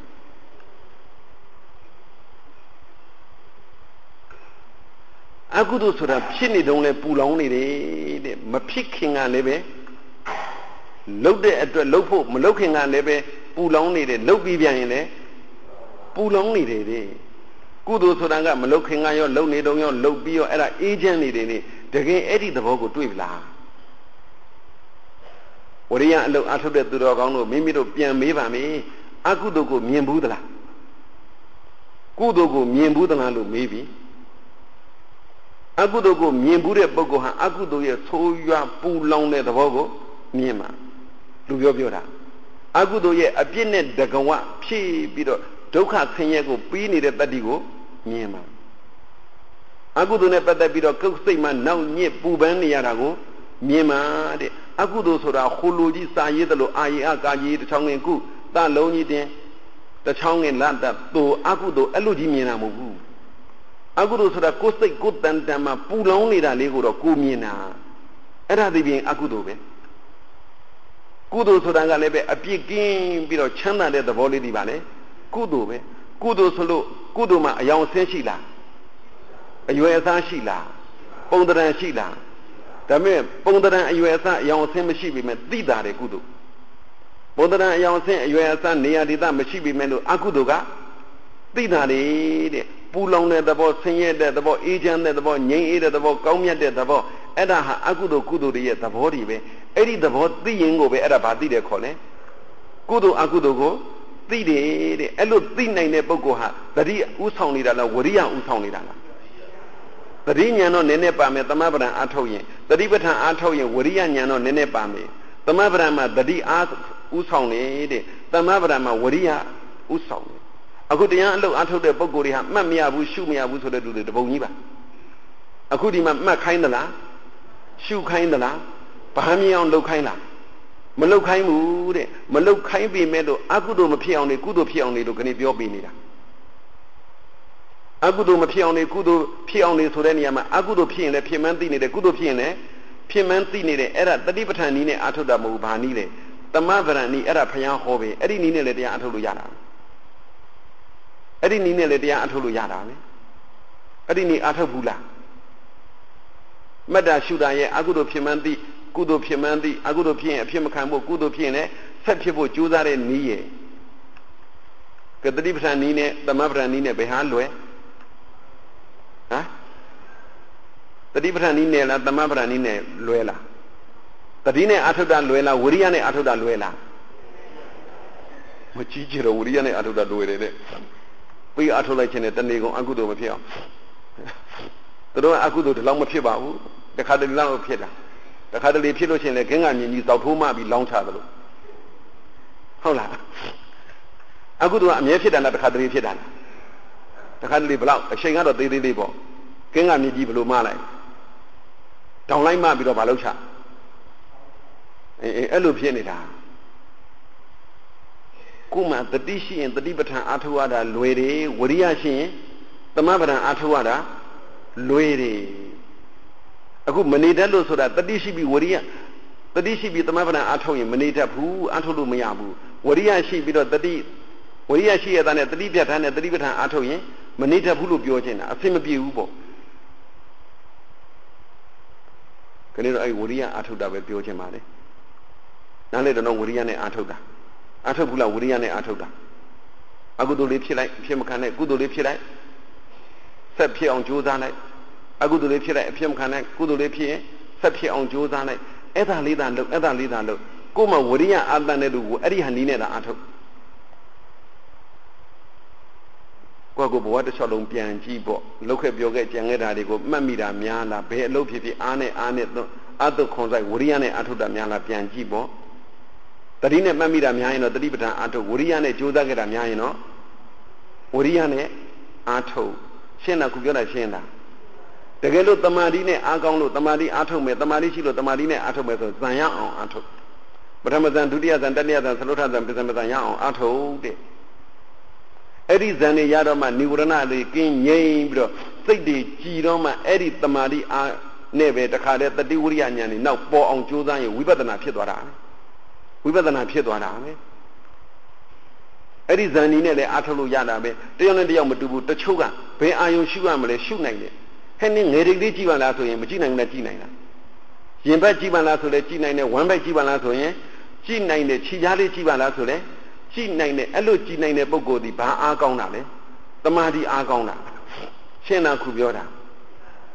အကုသိုလ်ဆိုတာဖြစ်နေတုံးလဲပူလောင်နေတယ်တဲ့မဖြစ်ခင်ကလည်းပဲလှုပ်တဲ့အတွက်လှုပ်ဖို့မလှုပ်ခင်ကလည်းပဲပူလောင်နေတယ်လှုပ်ပြီးပြန်ရင်လည်းပူလောင်နေတယ်တဲ့ကုသိုလ်ဆိုတာကမလှုပ်ခင်ကရောလှုပ်နေတုံးရောလှုပ်ပြီးရောအဲ့ဒါအေးချမ်းနေတယ်နေတကယ်အဲ့ဒီသဘောကိုတွေ့လားဝရိယအလုံးအထုတ်တဲ့သူတော်ကောင်းတို့မိမိတို့ပြန်မေးပါမယ်အကုသိုလ်ကိုမြင်ဘူးသလားကုသိုလ်ကိုမြင်ဘူးသလားလို့မေးပြီအကုသိုလ်ကိုမြင်ဘူးတဲ့ပုဂ္ဂိုလ်ဟာအကုသိုလ်ရဲ့ဆိုးရွားပူလောင်တဲ့သဘောကိုမြင်မှာလူပြောပြောတာအကုသိုလ်ရဲ့အပြစ်နဲ့တကဝဖြည့်ပြီးတော့ဒုက္ခဆင်းရဲကိုပြီးနေတဲ့တတ္တိကိုမြင်မှာအကုသိုလ်နဲ့ပတ်သက်ပြီးတော့ကုစိတ်မှနောက်ညစ်ပူပန်းနေရတာကိုမြင်မှာတဲ့အကုသိုလ်ဆိုတာဟိုလိုကြီးစာရေးတယ်လို့အာရီအကာကြီးတစ်ချောင်းငင်ကုတလုံးကြီးတင်တစ်ချောင်းငင်လတ်တတူအကုသိုလ်အဲ့လိုကြီးမြင်တာမဟုတ်ဘူးအကုသိုလ်ဆိုတာကိုယ်စိတ်ကိုယ်တန်တန်မှာပူလောင်နေတာလေးကိုတော့ကိုမြင်တာအဲ့ဒါသိပြင်အကုသိုလ်ပဲကုသိုလ်ဆိုတာကလည်းပဲအပြစ်ကင်းပြီးတော့ချမ်းသာတဲ့သဘောလေးဒီပါလေကုသိုလ်ပဲကုသိုလ်ဆိုလို့ကုသိုလ်မှာအယောင်ဆင်းရှိလားအရွယ်အစားရှိလားပုံတရံရှိလားဒါပေမဲ့ပုံတရံအရွယ်အစားအယောင်ဆင်းမရှိပေမဲ့သိတာတယ်ကုသိုလ်ပုံတရံအယောင်ဆင်းအရွယ်အစားနေရာဒေသမရှိပေမဲ့လို့အကုသိုလ်ကသိတာတယ်တဲ့ပူလောင်တဲ့သဘောဆင်းရဲတဲ့သဘောအေးချမ်းတဲ့သဘောငြိမ်အေးတဲ့သဘောကောင်းမြတ်တဲ့သဘောအဲ့ဒါဟာအကုသိုလ်ကုသိုလ်တွေရဲ့သဘောတွေပဲအဲ့ဒီသဘောသိရင်ကိုပဲအဲ့ဒါဘာသိတယ်ခေါ်လဲကုသိုလ်အကုသိုလ်ကိုသိတယ်တဲ့အဲ့လိုသိနိုင်တဲ့ပုဂ္ဂိုလ်ဟာတတိဥဆောင်နေတာလားဝရိယဥဆောင်နေတာလားတတိဉာဏ်တော့နည်းနည်းပါမယ်သမဗရံအားထုတ်ရင်တတိပဋ္ဌာန်အားထုတ်ရင်ဝရိယဉာဏ်တော့နည်းနည်းပါမယ်သမဗရံမှာတတိအားဥဆောင်နေတဲ့သမဗရံမှာဝရိယဥဆောင်နေအခုတရားအလုပ်အားထုတ်တဲ့ပုဂ္ဂိုလ်တွေဟာမှတ်မရဘူးရှုမရဘူးဆိုတဲ့လူတွေတပုံကြီးပါအခုဒီမှာမှတ်ခိုင်းသလားရှုခိုင်းသလားဘာမြင်အောင်လုပ်ခိုင်းလားမလုပ်ခိုင်းဘူးတဲ့မလုပ်ခိုင်းပေမဲ့တော့အကုသိုလ်မဖြစ်အောင်နေကုသိုလ်ဖြစ်အောင်နေလို့ခဏပြောပေးနေတာအကုသိုလ်မဖြစ်အောင်နေကုသိုလ်ဖြစ်အောင်နေဆိုတဲ့နေရာမှာအကုသိုလ်ဖြစ်ရင်လည်းဖြစ်မှန်းသိနေတယ်ကုသိုလ်ဖြစ်ရင်လည်းဖြစ်မှန်းသိနေတယ်အဲ့ဒါတတိပဋ္ဌာန်နည်းနဲ့အာထုတ်တာမဟုတ်ဘာနည်းလဲသမဗရံနည်းအဲ့ဒါဘုရားဟောပဲအဲ့ဒီနည်းနဲ့လည်းတရားအထုတ်လို့ရတာအဲ့ဒီနည်းနဲ့လည်းတရားအထုတ်လို့ရတာပဲအဲ့ဒီနည်းအထုတ်ဘူးလားမတ္တရှုတာရဲ့အကုသိုလ်ဖြစ်မှန်းသိကုသိုလ်ဖြစ်မှန်းသိအကုသိုလ်ဖြစ်ရင်အဖြစ်မခံဖို့ကုသိုလ်ဖြစ်ရင်လည်းဆက်ဖြစ်ဖို့ကြိုးစားတဲ့နည်းရဲ့ကတတိပဋ္ဌာန်နည်းနဲ့သမဗရံနည်းနဲ့ဘယ်ဟာလွယ်ဟမ်တတိပဋ္ဌာန်နည်းနဲ့လားသမဗရံနည်းနဲ့လွယ်လားတတိနဲ့အထုတာလွယ်လားဝရိယနဲ့အထုတာလွယ်လားမကြည့်ကြတော့ဝရိယနဲ့အထုတာလွယ်တယ်တဲ့ပြီးအထုလိုက်ခြင်းနဲ့တဏှေကောင်အကုသိုလ်မဖြစ်အောင်သူတို့ကအကုသိုလ်ဒီလောက်မဖြစ်ပါဘူးတခါတလေလောက်ဖြစ်တာတခါတလေဖြစ်လို့ရှိရင်လည်းခင်းကမြင်ကြီးသောက်ထိုးမှပြီးလောင်းချသလိုဟုတ်လားအကုသိုလ်ကအမြဲဖြစ်တာလားတခါတလေဖြစ်တာလားတခါတလေဘလောက်အချိန်ကတော့သေးသေးလေးပေါ့ကင်းကမြင်ကြီးဘလို့မလိုက်တောင်လိုက်မှပြီးတော့မလုပ်ချအေးအေးအဲ့လိုဖြစ်နေတာကိုမှတတိရှိရင်တတိပဋ္ဌာန်အာထုရတာလွယ်တယ်ဝရိယရှိရင်သမဗရံအာထုရတာလွယ်တယ်အခုမနေတတ်လို့ဆိုတာတတိရှိပြီးဝရိယတတိရှိပြီးသမဗရံအာထုရင်မနေတတ်ဘူးအာထုလို့မရဘူးဝရိယရှိပြီးတော့တတိဝရိယရှိရတဲ့နဲ့တတိပြဋ္ဌာန်းနဲ့တတိပဋ္ဌာန်အာထုရင်မနေတတ်ဘူးလို့ပြောချင်တာအဆင်မပြေဘူးပေါ့ခဏတော့အဲ့ဝရိယအာထုတာပဲပြောချင်ပါလေနားလေတော့ဝရိယနဲ့အာထုတာအာထုဘူးလားဝရိယနဲ့အာထုတာအကုသိုလ်လေးဖြစ်လိုက်ဖြစ်မခံနဲ့ကုသိုလ်လေးဖြစ်လိုက်ဆက်ဖြစ်အောင်ကြိုးစားလိုက်အကုသိုလ်လေးဖြစ်လိုက်အဖြစ်မခံနဲ့ကုသိုလ်လေးဖြစ်ရင်ဆက်ဖြစ်အောင်ကြိုးစားလိုက်အဲ့ဒါလေးသာလုပ်အဲ့ဒါလေးသာလုပ်ကိုယ်မှဝရိယအာတန်တဲ့လူကိုအဲ့ဒီဟာနီးနဲ့သာအာထုကိုယ့်ကိုဘဝတစ်လျှောက်လုံးပြန်ကြည့်ပေါ့လောက်ခဲ့ပြောခဲ့ကြံခဲ့တာတွေကိုမှတ်မိတာများလားဘယ်အလုပ်ဖြစ်ဖြစ်အားနဲ့အားနဲ့အတုခွန်ဆိုင်ဝရိယနဲ့အာထုတာများလားပြန်ကြည့်ပေါ့တတိနဲ့မှတ်မိတာများရင်တော့တတိပဋ္ဌာန်အာထုဝရိယနဲ့ကြိုးစားခဲ့တာများရင်တော့ဝရိယနဲ့အာထုရှင်းတာခုပြောတာရှင်းတာတကယ်လို့တမာတိနဲ့အားကောင်းလို့တမာတိအားထုတ်မယ်တမာတိရှိလို့တမာတိနဲ့အားထုတ်မယ်ဆိုဇံရအောင်အားထုတ်ပထမဇံဒုတိယဇံတတိယဇံသလုထဇံပစ္စမဇံရအောင်အားထုတ်တဲ့အဲ့ဒီဇံတွေရတော့မှនិဝရဏတွေကင်းငြိမ်ပြီးတော့စိတ်တွေကြည်တော့မှအဲ့ဒီတမာတိအားနဲ့ပဲတခါတည်းတတိဝရိယဉာဏ်တွေနောက်ပေါ်အောင်ကြိုးစားရင်ဝိပဿနာဖြစ်သွားတာဝိပဿနာဖြစ်သွားတာပဲအဲ့ဒီဇန်နီနဲ့လည်းအားထုတ်လို့ရတာပဲတယောက်နဲ့တယောက်မတူဘူးတချို့ကဘယ်အာယုံရှုရမလဲရှုနိုင်တယ်ဟဲ့နင်းငယ်တိတ်လေးကြည့်ပါလားဆိုရင်မကြည့်နိုင်ဘူးလားကြည့်နိုင်လားရင်ဘက်ကြည့်ပါလားဆိုလဲကြည့်နိုင်တယ်ဝမ်းဘက်ကြည့်ပါလားဆိုရင်ကြည့်နိုင်တယ်ခြေကြားလေးကြည့်ပါလားဆိုလဲကြည့်နိုင်တယ်အဲ့လိုကြည့်နိုင်တဲ့ပုဂ္ဂိုလ်ဒီဘာအားကောင်းတာလဲတမာတိအားကောင်းတာရှင်းတာခုပြောတာ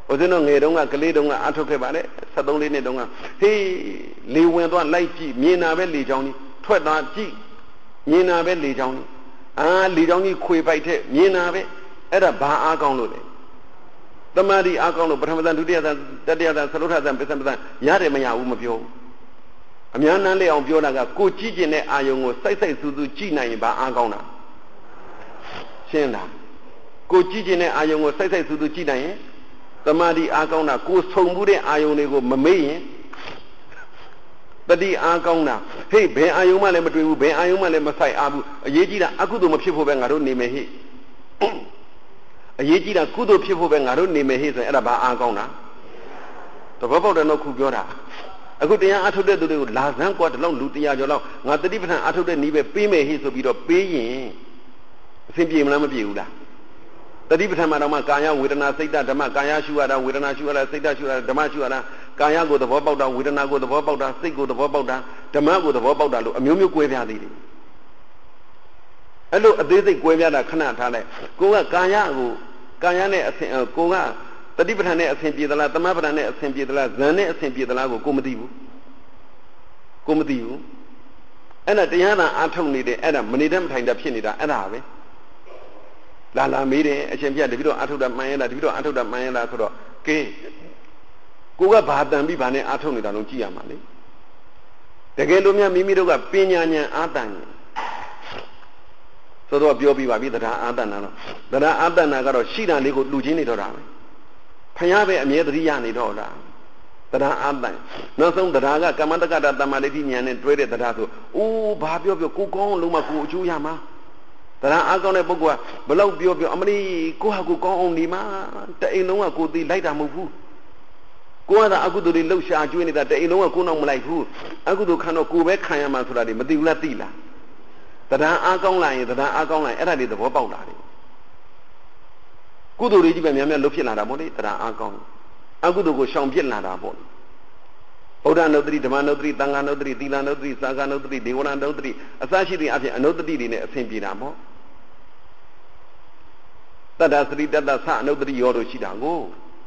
Ozino ngedonga kalidonga atoke bale sadonli ne donga he li wen twa lai jiမြင်တာပဲလေချောင်းကြီးထွက်တာကြည့်မြင်တာပဲလေချောင်းကြီးအာလေချောင်းကြီးခွေပိုက်တဲ့မြင်တာပဲအဲ့ဒါဘာအားကောင်းလို့လဲတမာတိအားကောင်းလို့ပထမဇန်ဒုတိယဇန်တတိယဇန်သရုထဇန်ပစ္စမဇန်ရတယ်မရဘူးမပြောဘူးအများနန်းလေးအောင်ပြောတာကကိုကြည့်ကျင်တဲ့အာယုံကိုစိုက်စိုက်စူးစူးကြည့်နိုင်ရင်ဘာအားကောင်းတာရှင်းလားကိုကြည့်ကျင်တဲ့အာယုံကိုစိုက်စိုက်စူးစူးကြည့်နိုင်ရင်တမာတိအားကောင်းတာကိုဆုံမှုတဲ့အာယုံတွေကိုမမေ့ရင်တတိအားကောင်းတာဟေ့ဘယ်အာယုံမှလည်းမတွေ့ဘူးဘယ်အာယုံမှလည်းမဆိုင်အားဘူးအရေးကြီးတာအကုသိုလ်မဖြစ်ဖို့ပဲငါတို့နေမယ်ဟေ့အရေးကြီးတာကုသိုလ်ဖြစ်ဖို့ပဲငါတို့နေမယ်ဟေ့ဆိုရင်အဲ့ဒါဘာအားကောင်းတာတဘောပေါက်တဲ့တော့ခုပြောတာအခုတရားအထုတ်တဲ့သူတွေကိုလာစမ်းကွာတလုံးလူတရားကျော်လောက်ငါတတိပဋ္ဌာန်အထုတ်တဲ့နည်းပဲပေးမယ်ဟေ့ဆိုပြီးတော့ပေးရင်အဆင်ပြေမလားမပြေဘူးလားတတိပဋ္ဌာန်မှာတော့မှကာယဝေဒနာစိတ်ဓမ္မကာယရှုရတာဝေဒနာရှုရတာစိတ်ဓာတ်ရှုရတာဓမ္မရှုရတာကာယကိုသဘောပေါက်တာဝေဒနာကိုသဘောပေါက်တာစိတ်ကိုသဘောပေါက်တာဓမ္မကိုသဘောပေါက်တာလို့အမျိုးမျိုးကွဲပြားသေးတယ်အဲ့လိုအသေးစိတ်ကွဲပြားတာခဏထားလိုက်ကိုကကာယကိုကာယနဲ့အဆင်ကိုကတတိပဋ္ဌာန်နဲ့အဆင်ပြေသလားသမပဋ္ဌာန်နဲ့အဆင်ပြေသလားဇန်နဲ့အဆင်ပြေသလားကိုကိုမသိဘူးကိုမသိဘူးအဲ့ဒါတရားသာအထုတ်နေတယ်အဲ့ဒါမနေတတ်မထိုင်တတ်ဖြစ်နေတာအဲ့ဒါပဲလာလာမေးတယ်အရှင်ပြတပည့်တော်အထုတ်တာမှန်ရလားတပည့်တော်အထုတ်တာမှန်ရလားဆိုတော့ကဲကိုကဘာတန်ပြီးဘာနဲ့အထုတ်နေတာလုံးကြည့်ရမှာလေတကယ်လို့များမိမိတို့ကပညာဉာဏ်အာတန်ဆိုတော့ပြောပြီးပါပြီတရားအာတန်နာတော့တရားအာတန်နာကတော့ရှိတာလေးကိုလူချင်းနေတော့တာပဲဖျားပဲအမြဲတည်းရနေတော့တာတရားအာတန်နောက်ဆုံးတရားကကမ္မတက္ကတာတမ္မာလိတိဉာဏ်နဲ့တွဲတဲ့တရားဆိုအိုးဘာပြောပြောကိုကောင်းလုံးမကိုအကျိုးရမှာတရားအားကောင်းတဲ့ပုဂ္ဂိုလ်ကဘလောက်ပြောပြောအမလီကိုဟာကိုကောင်းအောင်နေမှာတအိမ်လုံးကကိုသိလိုက်တာမဟုတ်ဘူးကိုကသာအကုသိုလ်တွေလှုပ်ရှားကျွေးနေတာတအိမ်လုံးကကိုနောက်မလိုက်ဘူးအကုသိုလ်ခံတော့ကိုပဲခံရမှာဆိုတာတွေမသိဘူးလားသိလားတရားအားကောင်းလာရင်တရားအားကောင်းလာရင်အဲ့ဒါတွေသဘောပေါက်လာတယ်ကုသိုလ်တွေကြီးပဲများများလှုပ်ဖြစ်လာတာပေါ့လေတရားအားကောင်းအကုသိုလ်ကိုရှောင်ပြစ်လာတာပေါ့ဗုဒ္ဓနုတ္တိဓမ္မနုတ္တိသံဃာနုတ္တိသီလနုတ္တိသာဂနုတ္တိဒေဝနာနုတ္တိအစရှိတဲ့အဖြစ်အနုတ္တိတွေနဲ့အဆင်ပြေတာပေါ့တတ္တသတိတတ္တသအနုတ္တိရောတို့ရှိတာကို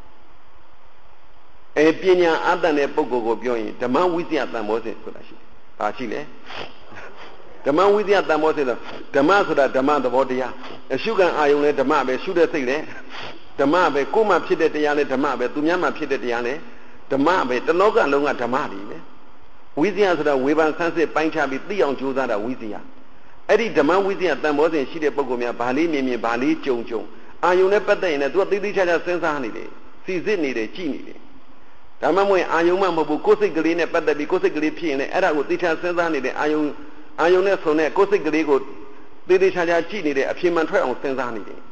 အဲပညာအတ္တနဲ့ပုဂ္ဂိုလ်ကိုပြောရင်ဓမ္မဝိဇ္ဇာတန်ဘောစဉ်ဆိုတာရှိတယ်။ဘာရှိလဲဓမ္မဝိဇ္ဇာတန်ဘောစဉ်ဆိုဓမ္မဆိုတာဓမ္မသဘောတရားအရှုခံအာယုံလဲဓမ္မပဲရှုတဲ့စိတ်လဲဓမ္မပဲကိုယ်မှဖြစ်တဲ့တရားလဲဓမ္မပဲသူများမှဖြစ်တဲ့တရားလဲဓမ္မပဲတလောကလုံးကဓမ္မတွေပဲဝိဇ္ဇာဆိုတာဝေဘာဆန်းစစ်ပိုင်းခြားပြီးသိအောင်ကြိုးစားတာဝိဇ္ဇာအဲ့ဒီဓမ္မဝိဇ္ဇာတန်ဘောစဉ်ရှိတဲ့ပုဂ္ဂိုလ်များဘာလေးမြင်မြင်ဘာလေးကြုံကြုံအာယုံနဲ့ပတ်သက်ရင်လည်းသူကသိသိချာချာစဉ်းစားနေတယ်စီစစ်နေတယ်ကြည့်နေတယ်ဓမ္မမွေအာယုံမှမဟုတ်ဘူးကိုယ်စိတ်ကလေးနဲ့ပတ်သက်ပြီးကိုယ်စိတ်ကလေးဖြစ်ရင်လည်းအဲ့ဒါကိုသိချာစဉ်းစားနေတဲ့အာယုံအာယုံနဲ့ဆုံတဲ့ကိုယ်စိတ်ကလေးကိုသိသိချာချာကြည့်နေတဲ့အဖြစ်မှန်ထွက်အောင်စဉ်းစားနေတယ်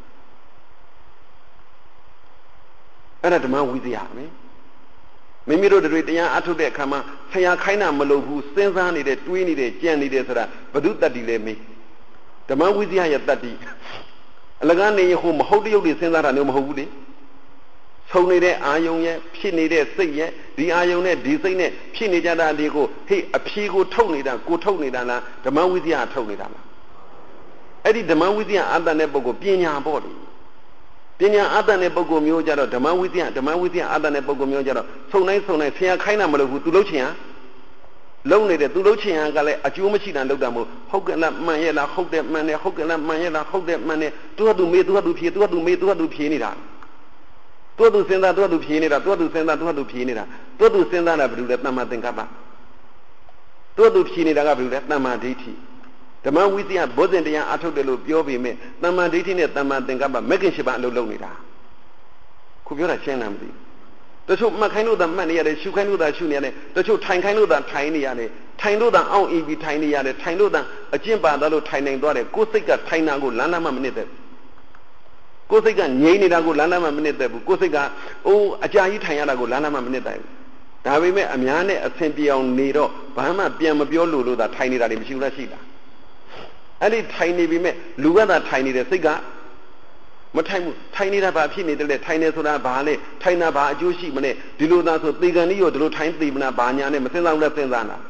အဲ့ဒါဓမ္မဝိဇ္ဇာပဲမိမိတို့တွေတရားအထုတ်တဲ့အခါမှာဆရာခိုင်းတာမလုပ်ဘူးစဉ်းစားနေတယ်တွေးနေတယ်ကြံနေတယ်ဆိုတာဘု து တတ္တိလဲမေးဓမ္မဝိဇ္ဇာရဲ့တတ္တိအလကားနေဟိုမဟုတ်တရုပ်တွေစဉ်းစားတာမျိုးမဟုတ်ဘူးလေဆုံနေတဲ့အာယုံရဲ့ဖြစ်နေတဲ့စိတ်ရဲ့ဒီအာယုံနဲ့ဒီစိတ်နဲ့ဖြစ်နေကြတာဒီကိုဟေ့အဖြေကိုထုတ်နေတာကိုထုတ်နေတာလားဓမ္မဝိဇ္ဇာထုတ်နေတာလားအဲ့ဒီဓမ္မဝိဇ္ဇာအတ္တနဲ့ပုဂ္ဂိုလ်ပညာပေါ့လေပညာအတ္တနဲ့ပုဂ္ဂိုလ်မျိုးကြတော့ဓမ္မဝိဇ္ဇာဓမ္မဝိဇ္ဇာအတ္တနဲ့ပုဂ္ဂိုလ်မျိုးကြတော့ဆုံတိုင်းဆုံတိုင်းဆရာခိုင်းတာမလုပ်ဘူးသူလုပ်ချင်ဟာလုံးနေတယ်သူလုပ်ချင်ဟာကလည်းအကျိုးမရှိတာလုပ်တာမဟုတ်ဟုတ်ကဲ့လားမှန်ရဲ့လားဟုတ်တယ်မှန်တယ်ဟုတ်ကဲ့လားမှန်ရဲ့လားဟုတ်တယ်မှန်တယ်သူကသူမေးသူကသူဖြေသူကသူမေးသူကသူဖြေနေတာသူကသူစဉ်းစားသူကသူဖြေနေတာသူကသူစဉ်းစားသူကသူဖြေနေတာသူကသူစဉ်းစားတာဘယ်လိုလဲတမ္မာသင်္ကပ္ပသူကသူဖြေနေတာကဘယ်လိုလဲတမ္မာဒိဋ္ဌိဓမ္မဝိဇ္ဇာဘောဇဉ်တရားအထုတ်တယ်လို့ပြောပြီးမြဲတမ္မာဒိဋ္ဌိနဲ့တမ္မာသင်္ကပ္ပမဂ္ဂင်၈ပါးအလုပ်လုပ်နေတာခုပြောတာရှင်းလားမသိဘူးတချို့မှတ်ခိုင်းလို့သာမှတ်နေရတယ်ရှုခိုင်းလို့သာရှုနေရတယ်တချို့ထိုင်ခိုင်းလို့သာထိုင်နေရတယ်ထိုင်လို့သာအောင့်အီပြီးထိုင်နေရတယ်ထိုင်လို့သာအကျင့်ပါသားလို့ထိုင်နိုင်သွားတယ်ကိုယ်စိတ်ကထိုင်တာကိုလမ်းလမ်းမှမနစ်တဲ့ကိုယ်စိတ်ကငြိမ်နေတာကိုလမ်းလမ်းမှမနစ်တဲ့ဘူးကိုယ်စိတ်ကအိုးအကြာကြီးထိုင်ရတာကိုလမ်းလမ်းမှမနစ်တဲ့ဘူးဒါပေမဲ့အများနဲ့အဆင်ပြေအောင်နေတော့ဘာမှပြန်မပြောလို့လို့သာထိုင်နေတာတွေမရှိဘူးလားရှိလားအဲ့ဒီထိုင်နေပြီမဲ့လူကသာထိုင်နေတဲ့စိတ်ကမထိုင်ဘူးထိုင်နေတာဘာဖြစ်နေတယ်လဲထိုင်နေဆိုတာဘာလဲထိုင်တာဘာအကျိုးရှိမလဲဒီလိုသာဆိုသေကံလေးရောဒီလိုထိုင်သေမနာဘာညာနဲ့မစင်စားဘူးလားစဉ်းစားတာ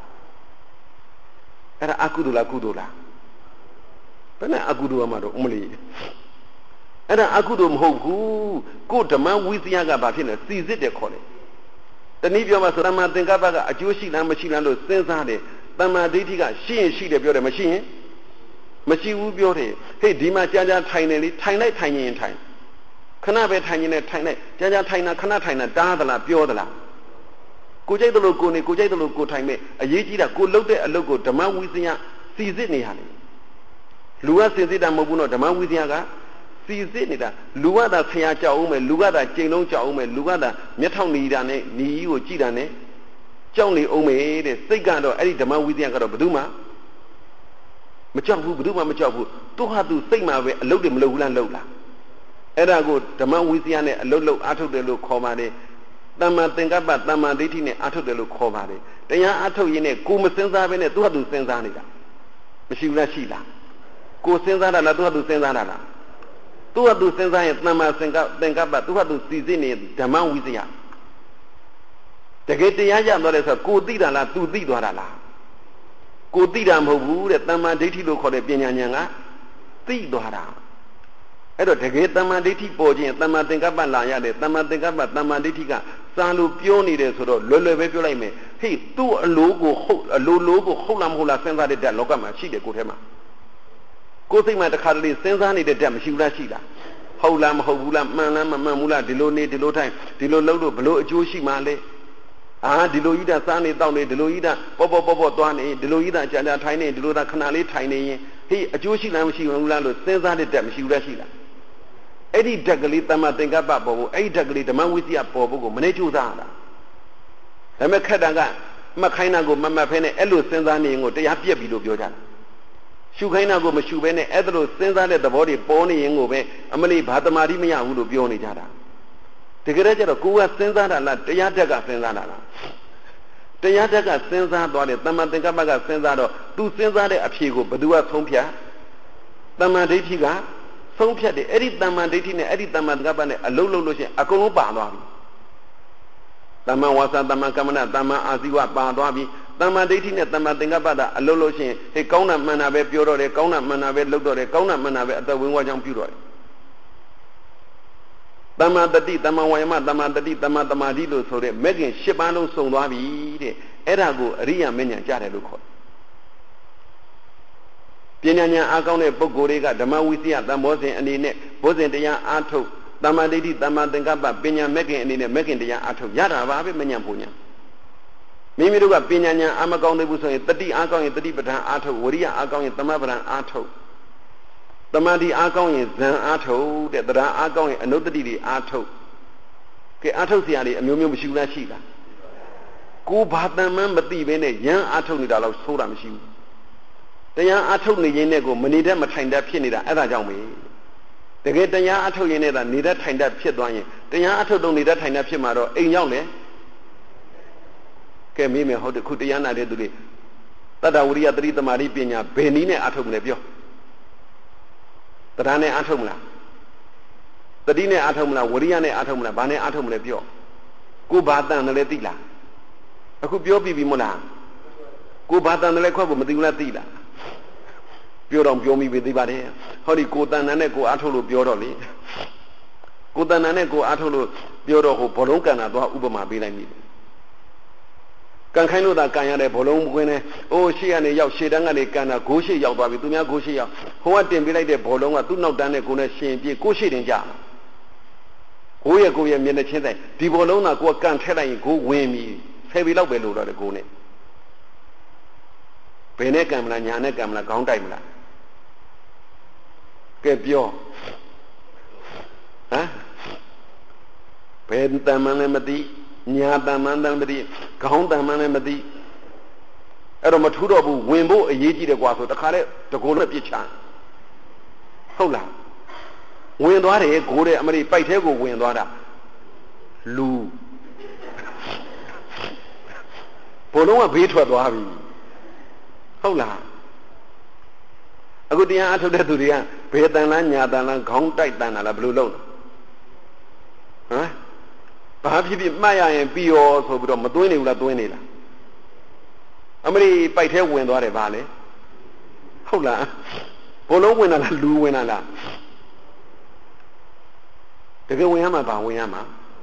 အဲ့ဒါအကုသိုလ်လားကုသိုလ်လားဘယ်နဲ့အကုသိုလ်မှတော့အမလီအဲ့ဒါအကုသိုလ်မဟုတ်ဘူးကိုဓမ္မဝိသယကဘာဖြစ်လဲစီစစ်တယ်ခေါ်တယ်တနည်းပြောမှဆိုတမ္မာသင်္ကပ္ပကအကျိုးရှိလားမရှိလားလို့စဉ်းစားတယ်တမ္မာဒိဋ္ဌိကရှိရင်ရှိတယ်ပြောတယ်မရှိရင်မရှိဘူးပြောတယ်ဟေ့ဒီမှာကြာကြာထိုင်နေလေထိုင်လိုက်ထိုင်ရင်ထိုင်ခဏပဲထိုင်ရင်လည်းထိုင်လိုက်ကြာကြာထိုင်တာခဏထိုင်တာတားသလားပြောသလားကိုကြိုက်တယ်လို့ကိုနေကိုကြိုက်တယ်လို့ကိုထိုင်မဲ့အရေးကြီးတာကိုလှုပ်တဲ့အလုပ်ကိုဓမ္မဝိသယစီစစ်နေရတယ်လူကစီစစ်တာမဟုတ်ဘူးနော်ဓမ္မဝိသယကစီစစ်နေတာလူကသာဆရာကြောက်အောင်မယ်လူကသာကျိန်လုံးကြောက်အောင်မယ်လူကသာမျက်ထောင်နေတာနဲ့ညီကြီးကိုကြည့်တာနဲ့ကြောက်နေအောင်မယ်တဲ့စိတ်ကတော့အဲ့ဒီဓမ္မဝိသယကတော့ဘယ်သူမှမကြောက်ဘူးဘယ်သူမှမကြောက်ဘူးသူဟာသူစိတ်မှာပဲအလုပ်တွေမလုပ်ဘူးလားလုပ်လားအဲ့ဒါကိုဓမ္မဝိသယနဲ့အလုပ်လုပ်အားထုတ်တယ်လို့ခေါ်ပါတယ်တမ္မာသင်္ကပ္ပတမ္မာဒိဋ္ဌိနဲ့အားထုတ်တယ်လို့ခေါ်ပါတယ်တရားအားထုတ်ရင်းနဲ့ကိုမစဉ်းစားဘဲနဲ့သူဟာသူစဉ်းစားနေတာမရှိဘူးလားရှိလားကိုစဉ်းစားတာလားသူဟာသူစဉ်းစားတာလားသူဟာသူစဉ်းစားရင်တမ္မာသင်္ကပ္ပသင်္ကပ္ပသူဟာသူစီစစ်နေဓမ္မဝိသယတကယ်တရားရသွားတယ်ဆိုတော့ကိုသိတာလားသူသိသွားတာလားကိုသိတာမဟုတ်ဘူးတဲ့တမ္မာဒိဋ္ဌိလို့ခေါ်တဲ့ပညာဉာဏ်ကသိသွားတာအဲ့တော့တကယ်တမ္မာဒိဋ္ဌိပေါ်ခြင်းတမ္မာသင်္ကပ္ပလာရတယ်တမ္မာသင်္ကပ္ပတမ္မာဒိဋ္ဌိကစာလို့ပြောနေတယ်ဆိုတော့လွယ်လွယ်ပဲပြောလိုက်မယ်ဟေ့သူ့အလိုကိုဟုတ်အလိုလိုကိုဟုတ်လားမဟုတ်လားစဉ်းစားတဲ့ဓာတ်လောကမှာရှိတယ်ကိုယ်ထဲမှာကိုယ်စိတ်မှာတစ်ခါတလေစဉ်းစားနေတဲ့ဓာတ်မရှိဘူးလားရှိလားဟုတ်လားမဟုတ်ဘူးလားမှန်လားမမှန်ဘူးလားဒီလိုနေဒီလိုထိုင်ဒီလိုလုပ်လို့ဘလို့အကျိုးရှိမှလဲအာဒီလိုကြီးတာစားနေတောက်နေဒီလိုကြီးတာပေါ့ပေါ့ပေါ့ပေါ့သွားနေဒီလိုကြီးတာကြာကြာထိုင်နေဒီလိုတာခဏလေးထိုင်နေရင်ဟေ့အကျိုးရှိလားမရှိဘူးလားလို့စဉ်းစားတဲ့ဓာတ်မရှိဘူးလားရှိလားအဲ့ဒီဓာတ်ကလေးတမ္မာသင်္ကပ္ပပေါ်ဖို့အဲ့ဒီဓာတ်ကလေးဓမ္မဝိသယပေါ်ဖို့ကိုမနေကြိုးစားတာဒါပေမဲ့ခက်တာကမှတ်ခိုင်းတာကိုမမှတ်ဖဲနဲ့အဲ့လိုစဉ်းစားနေရင်ကိုတရားပြက်ပြီလို့ပြောကြတာရှုခိုင်းတာကိုမရှုဘဲနဲ့အဲ့ဒါလိုစဉ်းစားတဲ့သဘောတွေပေါ်နေရင်ကိုပဲအမလီဘာတမာတိမရဘူးလို့ပြောနေကြတာတကယ်တော့ကျတော့ကိုယ်ကစဉ်းစားတာလားတရားဓာတ်ကစဉ်းစားတာလားတရားဓာတ်ကစဉ်းစားသွားတယ်တမ္မာသင်္ကပ္ပကစဉ်းစားတော့သူစဉ်းစားတဲ့အဖြေကိုဘယ်သူကဆုံးဖြတ်တမ္မာဒိဋ္ဌိကဆုံးဖြတ်တယ်အဲ့ဒီတမ္မာဒိဋ္ဌိနဲ့အဲ့ဒီတမ္မာသင်္ကပ္ပနဲ့အလုံးလုံးလို့ရှိရင်အကုန်လုံးပါသွားပြီတမ္မာဝါစာတမ္မာကမ္မနာတမ္မာအာဇီဝပါသွားပြီတမ္မာဒိဋ္ဌိနဲ့တမ္မာသင်္ကပ္ပတာအလုံးလို့ရှိရင်ဟေးကောင်းတာမှန်တာပဲပြောတော့တယ်ကောင်းတာမှန်တာပဲလုပ်တော့တယ်ကောင်းတာမှန်တာပဲအသက်ဝင်ဝါကြောင်းပြုတော့တယ်တမ္မာတတိတမ္မာဝါယမတမ္မာတတိတမ္မာသမာဓိလို့ဆိုတဲ့မဲ့ခင်၈ပါးလုံးစုံသွားပြီတဲ့အဲ့ဒါကိုအရိယာမဉ္ဇဉ်ကြားတယ်လို့ခေါ်တယ်ပညာဉာဏ်အားကောင်းတဲ့ပုဂ္ဂိုလ်တွေကဓမ္မဝိသယတမောစဉ်အနေနဲ့ဘုဇင်တရားအားထုတ်တမ္မာဒိဋ္ဌိတမ္မာသင်္ကပ္ပပညာမဲ့ခင်အနေနဲ့မဲ့ခင်တရားအားထုတ်ရတာပါပဲမဉဏ်ပူညာမိမိတို့ကပညာဉာဏ်အားမကောင်းသေးဘူးဆိုရင်တတိအားကောင်းရင်တတိပဋ္ဌာန်အားထုတ်ဝရိယအားကောင်းရင်သမပဋ္ဌာန်အားထုတ်သမာဓိအားကောင်းရင်ဇံအားထုတ်တဲ့တရားအားကောင်းရင်အနုတ္တိတွေအားထုတ်ကဲအားထုတ်စရာတွေအမျိုးမျိုးမရှိဘူးလားရှိလားကိုဘာတန်မှန်းမသိဘဲနဲ့ရန်အားထုတ်နေတာတော့ဆိုးတာမရှိဘူးတရားအားထုတ်နေရင်နဲ့ကိုမနေတတ်မထိုင်တတ်ဖြစ်နေတာအဲ့ဒါကြောင့်ပဲတကယ်တရားအားထုတ်ရင်နဲ့သာနေတတ်ထိုင်တတ်ဖြစ်သွားရင်တရားအားထုတ်တော့နေတတ်ထိုင်တတ်ဖြစ်မှာတော့အိမ်ရောက်လေကဲမေးမယ်ဟုတ်တယ်ခုတရားနာတဲ့သူတွေတတ္တဝရိယသတိသမာဓိပညာဘယ်နည်းနဲ့အားထုတ်မလဲပြောတရားနဲ့အားထုတ်မလားတတိနဲ့အားထုတ်မလားဝရိယနဲ့အားထုတ်မလားဘာနဲ့အားထုတ်မလဲပြောကိုဘာတန်တယ်လဲသိလားအခုပြောပြီးပြီမို့လားကိုဘာတန်တယ်လဲခွက်ဖို့မသိဘူးလားသိလားပြောတော့ပြောမိပြီသိပါတယ်ဟောဒီကိုတန်တန်နဲ့ကိုအားထုတ်လို့ပြောတော့လေကိုတန်တန်နဲ့ကိုအားထုတ်လို့ပြောတော့ဟိုဘောလုံးကန်တာတော့ဥပမာပေးလိုက်မိတယ်ကန်ခိုင်းလို့သာကန်ရတဲ့ဘောလုံးကွင်းနဲ့အိုးရှေ့ကနေရောက်ရှေ့တန်းကနေကန်တာဂိုးရှေ့ရောက်သွားပြီသူများဂိုးရှေ့ရောက်ဟိုကတင်ပေးလိုက်တဲ့ဘောလုံးကသူ့နောက်တန်းနဲ့ကိုနဲ့ရှင်ပြေကိုရှေ့တင်ကြဂိုးရဲ့ကိုရဲ့မျက်နှာချင်းတိုင်းဒီဘောလုံးကကိုကကန်ထက်လိုက်ရင်ဂိုးဝင်ပြီဆယ်ပြီလောက်ပဲလို့တော့တဲ့ဂိုးနဲ့ဘယ်နဲ့ကန်မလားညာနဲ့ကန်မလားခေါင်းတိုက်မလားကဲပြောဟမ်ဘယ်တမ်းမှလည်းမသိညာတမ်းမှန်းတမ်းမသိခေါင်းတမ်းမှန်းလည်းမသိအဲ့တော့မထူးတော့ဘူးဝင်ဖို့အရေးကြီးတယ်ကွာဆိုတခါလဲတကိုယ်နဲ့ပြစ်ချဟုတ်လားဝင်သွားတယ်ဂိုးတဲ့အမရိပိုက်သေးကိုဝင်သွားတာလူဘုံလုံးကဘေးထွက်သွားပြီဟုတ်လားအခုတရားအထုတ်တဲ့သူတွေကဘယ်တန်လားညာတန်လားခေါင်းတိုက်တန်လားဘယ်လိုလုပ်လဲဟမ်ဘာဖြစ်ဖြစ်မှတ်ရရင်ပြီးရောဆိုပြီးတော့မသွင်းနေဘူးလားသွင်းနေလားအမရိပိုက်သေးဝင်သွားတယ်ဗာလေဟုတ်လားဘုံလုံးဝင်တာလားလူဝင်တာလားတကယ်ဝင်ရမှာပါဝင်ရမှာ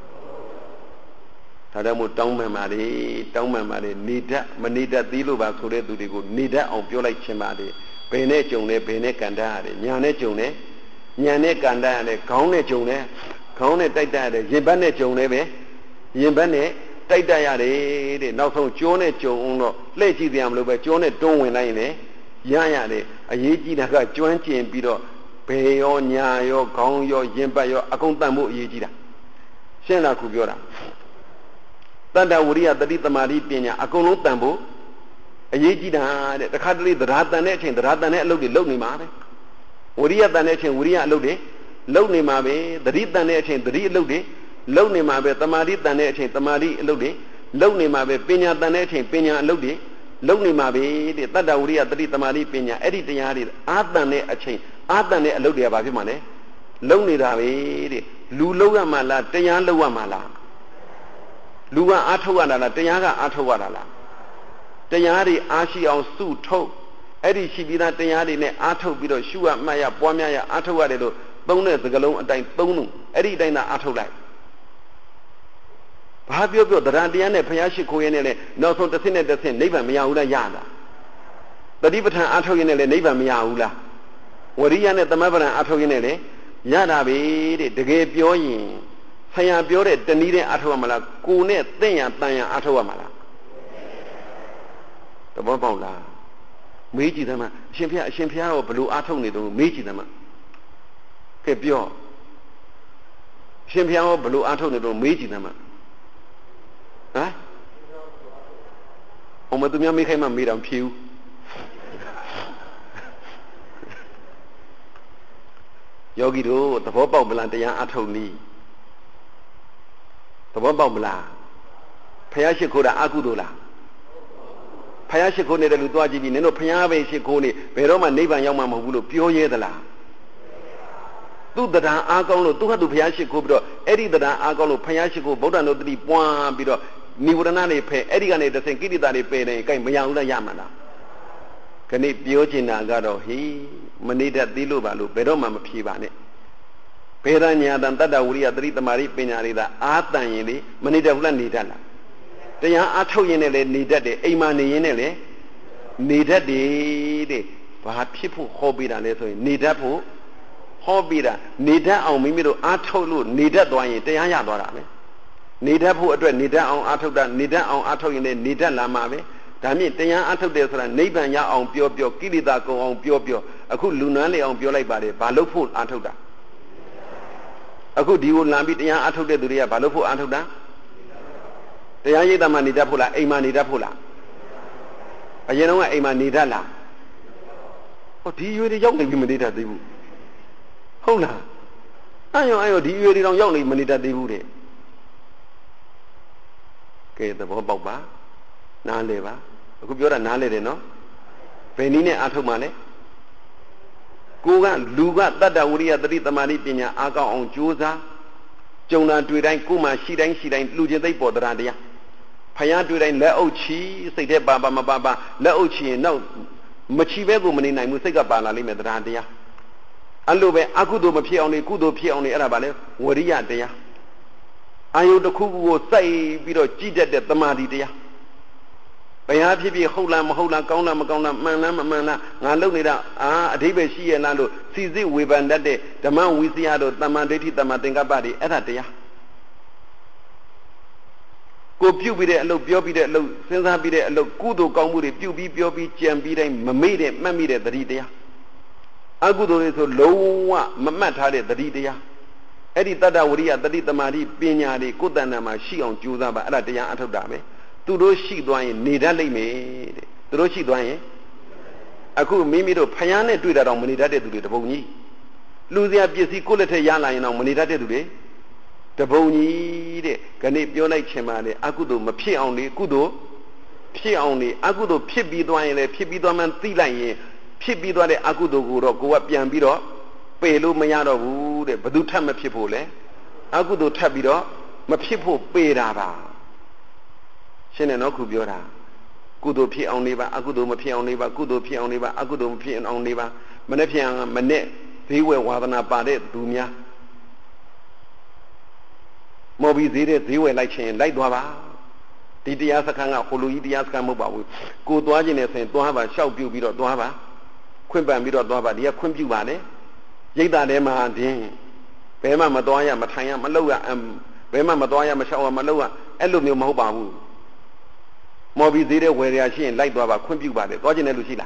ဒါကြောင့်မို့တောင်းပန်ပါလေတောင်းပန်ပါလေနေတတ်မနေတတ်သေးလို့ပါဆိုတဲ့သူတွေကိုနေတတ်အောင်ပြောလိုက်ခြင်းပါလေဘယ်နဲ့ကြုံလဲဘယ်နဲ့ကန်တတ်ရတယ်ညာနဲ့ကြုံလဲညာနဲ့ကန်တတ်ရတယ်ခေါင်းနဲ့ကြုံလဲခေါင်းနဲ့တိုက်တတ်ရတယ်ရင်ဘတ်နဲ့ကြုံလဲပဲရင်ဘတ်နဲ့တိုက်တတ်ရတယ်တဲ့နောက်ဆုံးကျိုးနဲ့ကြုံအောင်တော့လှည့်ကြည့်ကြရမလို့ပဲကျိုးနဲ့တွန်းဝင်လိုက်ရင်ရရတယ်အရေးကြီးတာကကျွမ်းကျင်ပြီးတော့ဘယ်ရောညာရောခေါင်းရောရင်ဘတ်ရောအကုန်တန်ဖို့အရေးကြီးတာရှင်းလားခုပြောတာတတ္တဝရိယတတိတမာတိပညာအကုန်လုံးတန်ဖို့အရေးကြီးတာတဲ့တခါတလေသဒ္ဓါတန်တဲ့အချိန်သဒ္ဓါတန်တဲ့အလုပ်တွေလုပ်နေမှာပဲဝရိယတန်တဲ့အချိန်ဝရိယအလုပ်တွေလုပ်နေမှာပဲသတိတန်တဲ့အချိန်သတိအလုပ်တွေလုပ်နေမှာပဲတမာတိတန်တဲ့အချိန်တမာတိအလုပ်တွေလုပ်နေမှာပဲပညာတန်တဲ့အချိန်ပညာအလုပ်တွေလုပ်နေမှာပဲတဲ့တတ္တဝရိယတတိတမာတိပညာအဲ့ဒီတရားတွေအာတန်တဲ့အချိန်အာတန်တဲ့အလုပ်တွေကဘာဖြစ်မှာလဲလုပ်နေတာပဲတဲ့လူလုပ်ရမှာလားတရားလုပ်ရမှာလားလူကအားထုတ်ရတာလားတရားကအားထုတ်ရတာလားတရားတွေအားရှိအောင်စုထုတ်အဲ့ဒီရှိပြီးသားတရားတွေနဲ့အားထုတ်ပြီးတော့ရှုရမှတ်ရပွားများရအားထုတ်ရတယ်လို့သုံးတဲ့စကားလုံးအတိုင်းသုံးလို့အဲ့ဒီအတိုင်းသာအားထုတ်လိုက်ဘာပြောပြောတရားတရားနဲ့ဘုရားရှိခိုးရင်းနဲ့လည်းနောက်ဆုံးတစ်ဆင့်နဲ့တစ်ဆင့်နိဗ္ဗာန်မရဘူးလားရလားတတိပဋ္ဌာန်အားထုတ်ရင်းနဲ့လည်းနိဗ္ဗာန်မရဘူးလားဝရိယနဲ့သမဗရံအားထုတ်ရင်းနဲ့လည်းရတာပဲတဲ့တကယ်ပြောရင်ဆရာပြောတဲ့တနည်းနဲ့အားထုတ်ရမှာလားကိုယ်နဲ့သင်ရတန်ရအားထုတ်ရမှာလားတဘောပေါက်လားမေးကြည့်သမ်းအရှင်ဖျားအရှင်ဖျားရောဘလို့အားထုတ်နေတော့မေးကြည့်သမ်းကဲပြောအရှင်ဖျားရောဘလို့အားထုတ်နေတော့မေးကြည့်သမ်းဟမ်အမသူများမေးခိုင်းမှမေးတော့ဖြေဦးယောဂီတို့သဘောပေါက်မလားတရားအားထုတ်နည်းသဘောပေါက်မလားဖျားရှိခိုးတာအကုသိုလ်လားဖျားရှိခိုးနေတဲ့လူသွားကြည့်ပြီးနင်တို့ဖျားပဲရှိခိုးနေဘယ်တော့မှနိဗ္ဗာန်ရောက်မှာမဟုတ်ဘူးလို့ပြောရဲသလားသူတဏ္ဍာအားကောင်းလို့သူကသူဖျားရှိခိုးပြီးတော့အဲ့ဒီတဏ္ဍာအားကောင်းလို့ဖျားရှိခိုးဗုဒ္ဓနုတ္တိပွားပြီးတော့နိဝရဏတွေဖယ်အဲ့ဒီကနေတစ်ဆင့်ကိဋ္တတွေပယ်နေကြိုက်မရဘူးလားရမှာလားခဏပြောချင်တာကတော့ဟေးမနေတတ်သေးလို့ပါလို့ဘယ်တော့မှမဖြေပါနဲ့ဘေဒညာတန်တတ္တဝရိယသတိတမာရိပညာတွေသာအာတန်ရင်လေမနေတတ်ဘူးလားနေတတ်လားတရားအားထုတ်ရင်လည်းနေတတ်တယ်အိမ်မှာနေရင်လည်းနေတတ်တယ်တဲ့ဘာဖြစ်ဖို့ဟောပေးတာလဲဆိုရင်နေတတ်ဖို့ဟောပေးတာနေတတ်အောင်မိမိတို့အားထုတ်လို့နေတတ်သွားရင်တရားရသွားတာပဲနေတတ်ဖို့အတွက်နေတတ်အောင်အားထုတ်တာနေတတ်အောင်အားထုတ်ရင်လည်းနေတတ်လာမှာပဲဒါမြင့်တရားအားထုတ်တယ်ဆိုတာနိဗ္ဗာန်ရအောင်ပြောပြောကိလေသာကုန်အောင်ပြောပြောအခုလူနန်းလေအောင်ပြောလိုက်ပါတယ်ဘာလို့ဖို့အားထုတ်တာအခုဒီကိုလမ်းပြီးတရားအားထုတ်တဲ့သူတွေကဘာလို့ဖို့အားထုတ်တာတရားရိပ်တာမှနေတတ်ဖို့လားအိမ်မှာနေတတ်ဖို့လားအရင်တော့ကအိမ်မှာနေတတ်လားဟောဒီရွေတွေရောက်နေပြီမနေတတ်သေးဘူးဟုတ်လားအဲ့ရောအဲ့ရောဒီရွေတွေတော့ရောက်နေမနေတတ်သေးဘူးတဲ့ကဲသဘောပေါက်ပါနားလေပါအခုပြောတာနားလေတယ်နော်ဘယ်နည်းနဲ့အားထုတ်မှလဲကိုကလူကတတ္တဝရိယတတိတမာတိပညာအားကောင်းအောင်ကြိုးစားကြုံတာတွေ့တိုင်းကိုမှရှိတိုင်းရှိတိုင်းလူချင်းသိပ်ပေါ်တရားတရားဖယားတွေ့တိုင်းလက်အုပ်ချီစိတ်ထဲပါပါမပါပါလက်အုပ်ချီရင်နောက်မချီပဲကိုမနေနိုင်ဘူးစိတ်ကပါလာလိမ့်မယ်တရားတရားအဲ့လိုပဲအကုသိုလ်မဖြစ်အောင်လေကုသိုလ်ဖြစ်အောင်လေအဲ့ဒါပါလေဝရိယတရားအာယုတစ်ခုခုကိုစိုက်ပြီးတော့ကြည်တတ်တဲ့တမာတိတရားဘယ်ဟာဖြစ်ဖြစ်ဟုတ်လားမဟုတ်လားကောင်းလားမကောင်းလားမှန်လားမမှန်လားငါလုပ်နေတာအာအဓိပ္ပာယ်ရှိရလားလို့စီစစ်ဝေဖန်တတ်တဲ့ဓမ္မဝိသယတို့တမ္မာဒိဋ္ဌိတမ္မာသင်္ကပ္ပတွေအဲ့ဒါတရားကိုပြုတ်ပြီးတဲ့အလုပ်ပြောပြီးတဲ့အလုပ်စဉ်းစားပြီးတဲ့အလုပ်ကုသိုလ်ကောင်းမှုတွေပြုတ်ပြီးပြောပြီးကြံပြီးတိုင်းမမေ့တဲ့မှတ်မိတဲ့သတိတရားအကုသိုလ်တွေဆိုလုံးဝမမှတ်ထားတဲ့သတိတရားအဲ့ဒီတတ္တဝရိယတတိတမာတိပညာတွေကိုယ်တဏ္ဍာမှာရှိအောင်ကြိုးစားပါအဲ့ဒါတရားအထုတ်တာပဲသူတို့ရှိသွားရင်နေတတ်လိမ့်မယ်တဲ့သူတို့ရှိသွားရင်အခုမိမိတို့ဖယားနဲ့တွေ့တာတော့မနေတတ်တဲ့သူတွေတပုံကြီးလူစရာပစ္စည်းကိုယ့်လက်ထက်ရလာရင်တော့မနေတတ်တဲ့သူတွေတပုံကြီးတဲ့ခဏပြောလိုက်ချင်ပါလေအကုသိုလ်မဖြစ်အောင်လေကုသိုလ်ဖြစ်အောင်လေအကုသိုလ်ဖြစ်ပြီးသွားရင်လည်းဖြစ်ပြီးသွားမှသိလိုက်ရင်ဖြစ်ပြီးသွားတဲ့အကုသိုလ်ကိုတော့ကိုကပြန်ပြီးတော့ပယ်လို့မရတော့ဘူးတဲ့ဘယ်သူထပ်မဖြစ်ဖို့လဲအကုသိုလ်ထပ်ပြီးတော့မဖြစ်ဖို့ပယ်တာပါရှင်းတယ်နော်ခုပြောတာကုသိုလ်ဖြစ်အောင်နေပါအကုသိုလ်မဖြစ်အောင်နေပါကုသိုလ်ဖြစ်အောင်နေပါအကုသိုလ်မဖြစ်အောင်နေပါမနေ့ပြန်မနေ့ဈေးဝယ်ဝါသနာပါတဲ့သူများမော်ဘီဈေးတဲ့ဈေးဝယ်လိုက်ခြင်းလိုက်သွားပါဒီတရားစခန်းကဟိုလူကြီးတရားစခန်းမဟုတ်ပါဘူးကိုသွားခြင်းနဲ့ဆိုရင်သွားပါရှောက်ပြုတ်ပြီးတော့သွားပါခွင့်ပန်ပြီးတော့သွားပါဒီကခွင့်ပြုပါလေရိတ်တာထဲမှာတင်းဘဲမှမသွားရမထိုင်ရမလုပ်ရဘဲမှမသွားရမရှောက်ရမလုပ်ရအဲ့လိုမျိုးမဟုတ်ပါဘူးမော်ဘီဈေးတဲ့ဝယ်ရရှိရင်လိုက်သွားပါခွင့်ပြုပါလေသွားခြင်းနဲ့လူရှိလား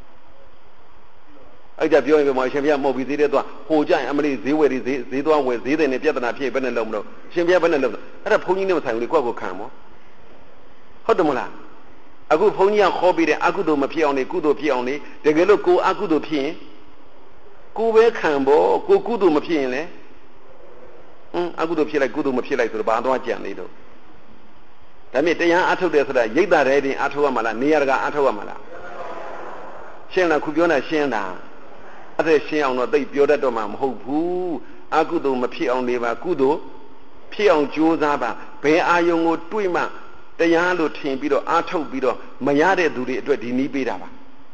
အဲ့ဒါပြောရင်ပြောမရှင်ပြမော်ဘီဈေးတဲ့သွားဟိုကြရင်အမလေးဈေးဝယ်ဈေးဈေးသွားဝယ်ဈေးတဲ့နဲ့ပြဿနာဖြစ်ဘယ်နဲ့လုံးမလို့ရှင်ပြဘယ်နဲ့လုံးအဲ့ဒါဘုန်းကြီးနဲ့မဆိုင်ဘူးလေကိုယ့်ကိုခံမောဟုတ်တယ်မလားအခုဘုန်းကြီးကခေါ်ပြီးတဲ့အကုသိုလ်မဖြစ်အောင်လေကုသိုလ်ဖြစ်အောင်လေတကယ်လို့ကိုအကုသိုလ်ဖြစ်ရင်ကိုပဲခံဖို့ကိုကုသိုလ်မဖြစ်ရင်လေဟင်းအကုသိုလ်ဖြစ်လိုက်ကုသိုလ်မဖြစ်လိုက်ဆိုတော့ဘာသွားကြံနေတော့ဒါမြင့်တရားအထုတ်တယ်ဆိုတာရိတ်တာတဲ့တင်အထုတ်ရမှာလားနေရကအထုတ်ရမှာလားရှင်းလားခုပြောတာရှင်းတာအဲ့ဒါရှင်းအောင်တော့သိပြောတတ်တော့မှမဟုတ်ဘူးအကုသိုလ်မဖြစ်အောင်နေပါကုသိုလ်ဖြစ်အောင်ကြိုးစားပါဘယ်အာယုံကိုတွေးမှတရားလို့ထင်ပြီးတော့အားထုတ်ပြီးတော့မရတဲ့သူတွေအတွက်ဒီနည်းပေးတာပါ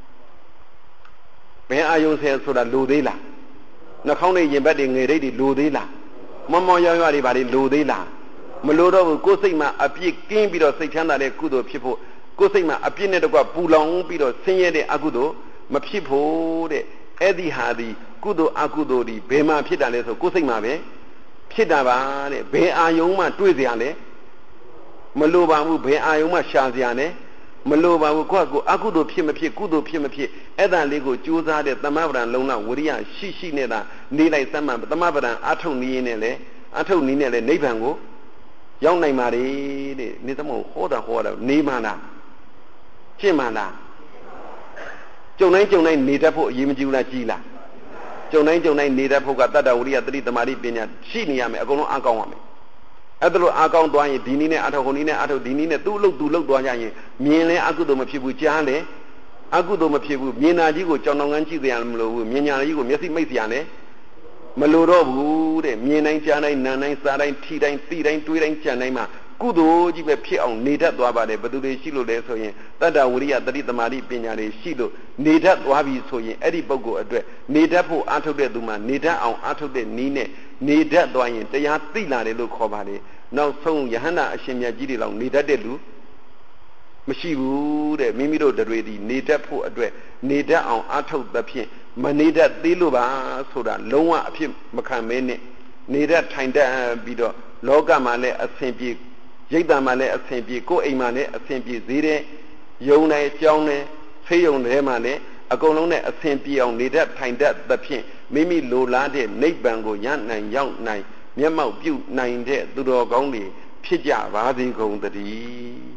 ဘယ်အာယုံဆဲဆိုတာလိုသေးလားနှာခေါင်းနဲ့ရင်ဘတ်တွေငယ်ရိတ်တွေလိုသေးလားမောင်မောင်ရွရွတွေဘာတွေလိုသေးလားမလိုတော့ဘူးကိုယ်စိတ်မှာအပြစ်ကင်းပြီးတော့စိတ်ချမ်းသာတဲ့ကုသိုလ်ဖြစ်ဖို့ကိုယ်စိတ်မှာအပြစ်နဲ့တကွပူလောင်ပြီးတော့ဆင်းရဲတဲ့အကုသိုလ်မဖြစ်ဖို့တဲ့အဲ့ဒီဟာဒီကုသိုလ်အကုသိုလ်ဒီဘယ်မှာဖြစ်တာလဲဆိုကိုယ်စိတ်မှာပဲဖြစ်တာပါတဲ့ဘယ်အာယုံမှတွေးစရာလဲမလိုပါဘူးဘယ်အာယုံမှရှာစရာနဲ့မလိုပါဘူးကိုယ့်ကိုအကုသိုလ်ဖြစ်မဖြစ်ကုသိုလ်ဖြစ်မဖြစ်အဲ့ဒါလေးကိုကြိုးစားတဲ့သမဗရံလုံးလောက်ဝရိယရှိရှိနေတာနေလိုက်စမ်းမှသမဗရံအထုတ်နည်းနဲ့လေအထုတ်နည်းနဲ့လေနိဗ္ဗာန်ကိုရောက်နိုင်ပါလေတဲ့နေသမဟောတာဟောတာနေမှလားရှင်းမှလားကြုံတိုင်းကြုံတိုင်းနေတတ်ဖို့အရေးမကြီးဘူးလားကြီးလားကြုံတိုင်းကြုံတိုင်းနေတတ်ဖို့ကတတ္တဝရိယတတိတမာတိပညာရှိနေရမယ်အကုန်လုံးအကောင်းရမယ်အဲ့ဒါလိုအကောင်းသွားရင်ဒီနည်းနဲ့အထောက်ဟိုနည်းနဲ့အထောက်ဒီနည်းနဲ့သူ့အလုပ်သူ့လုပ်သွားကြရင်မြင်လဲအကုသိုလ်မဖြစ်ဘူးကြားလဲအကုသိုလ်မဖြစ်ဘူးမြင်နာကြီးကိုကြောင်တောင်ကန်းကြည့်ကြရမလို့ဘူးမြင်ညာကြီးကိုမျက်စိမိတ်စရာနဲ့မလိုတော့ဘူးတဲ့မြင်တိုင်းကြားတိုင်းနားတိုင်းစားတိုင်းထိတိုင်းသိတိုင်းတွေးတိုင်းကြံတိုင်းမှာကုသိုလ်ကြီးပဲဖြစ်အောင်နေတတ်သွားပါတယ်ဘယ်သူတွေရှိလို့လဲဆိုရင်တတ္တဝရိယတတိတမာတိပညာတွေရှိလို့နေတတ်သွားပြီဆိုရင်အဲ့ဒီပုဂ္ဂိုလ်အတွက်နေတတ်ဖို့အားထုတ်တဲ့သူမှာနေတတ်အောင်အားထုတ်တဲ့နည်းနဲ့နေတတ်သွားရင်တရားသိလာတယ်လို့ခေါ်ပါတယ်နောက်ဆုံးယဟန္တာအရှင်မြတ်ကြီးတွေလောက်နေတတ်တဲ့လူမရှိဘူးတဲ့မိမိတို့တွေဒီနေတတ်ဖို့အတွက်နေတတ်အောင်အားထုတ်သဖြင့်မနေတတ်သေးလို့ပါဆိုတာလုံးဝအဖြစ်မခံမဲနဲ့နေတတ်ထိုင်တတ်ပြီးတော့လောကမှာလည်းအစဉ်ပြေရိတ်တာမှာလည်းအစဉ်ပြေကိုယ်အိမ်မှာလည်းအစဉ်ပြေသေးတဲ့ယုံတိုင်းကြောင်းနဲ့ဖေးယုံတွေမှာလည်းအကုန်လုံးနဲ့အစဉ်ပြေအောင်နေတတ်ထိုင်တတ်သဖြင့်မိမိလိုလားတဲ့နိဗ္ဗာန်ကိုရနိုင်ရောက်နိုင်မျက်မှောက်ပြုနိုင်တဲ့သူတော်ကောင်းတွေဖြစ်ကြပါစေကုန်သတည်း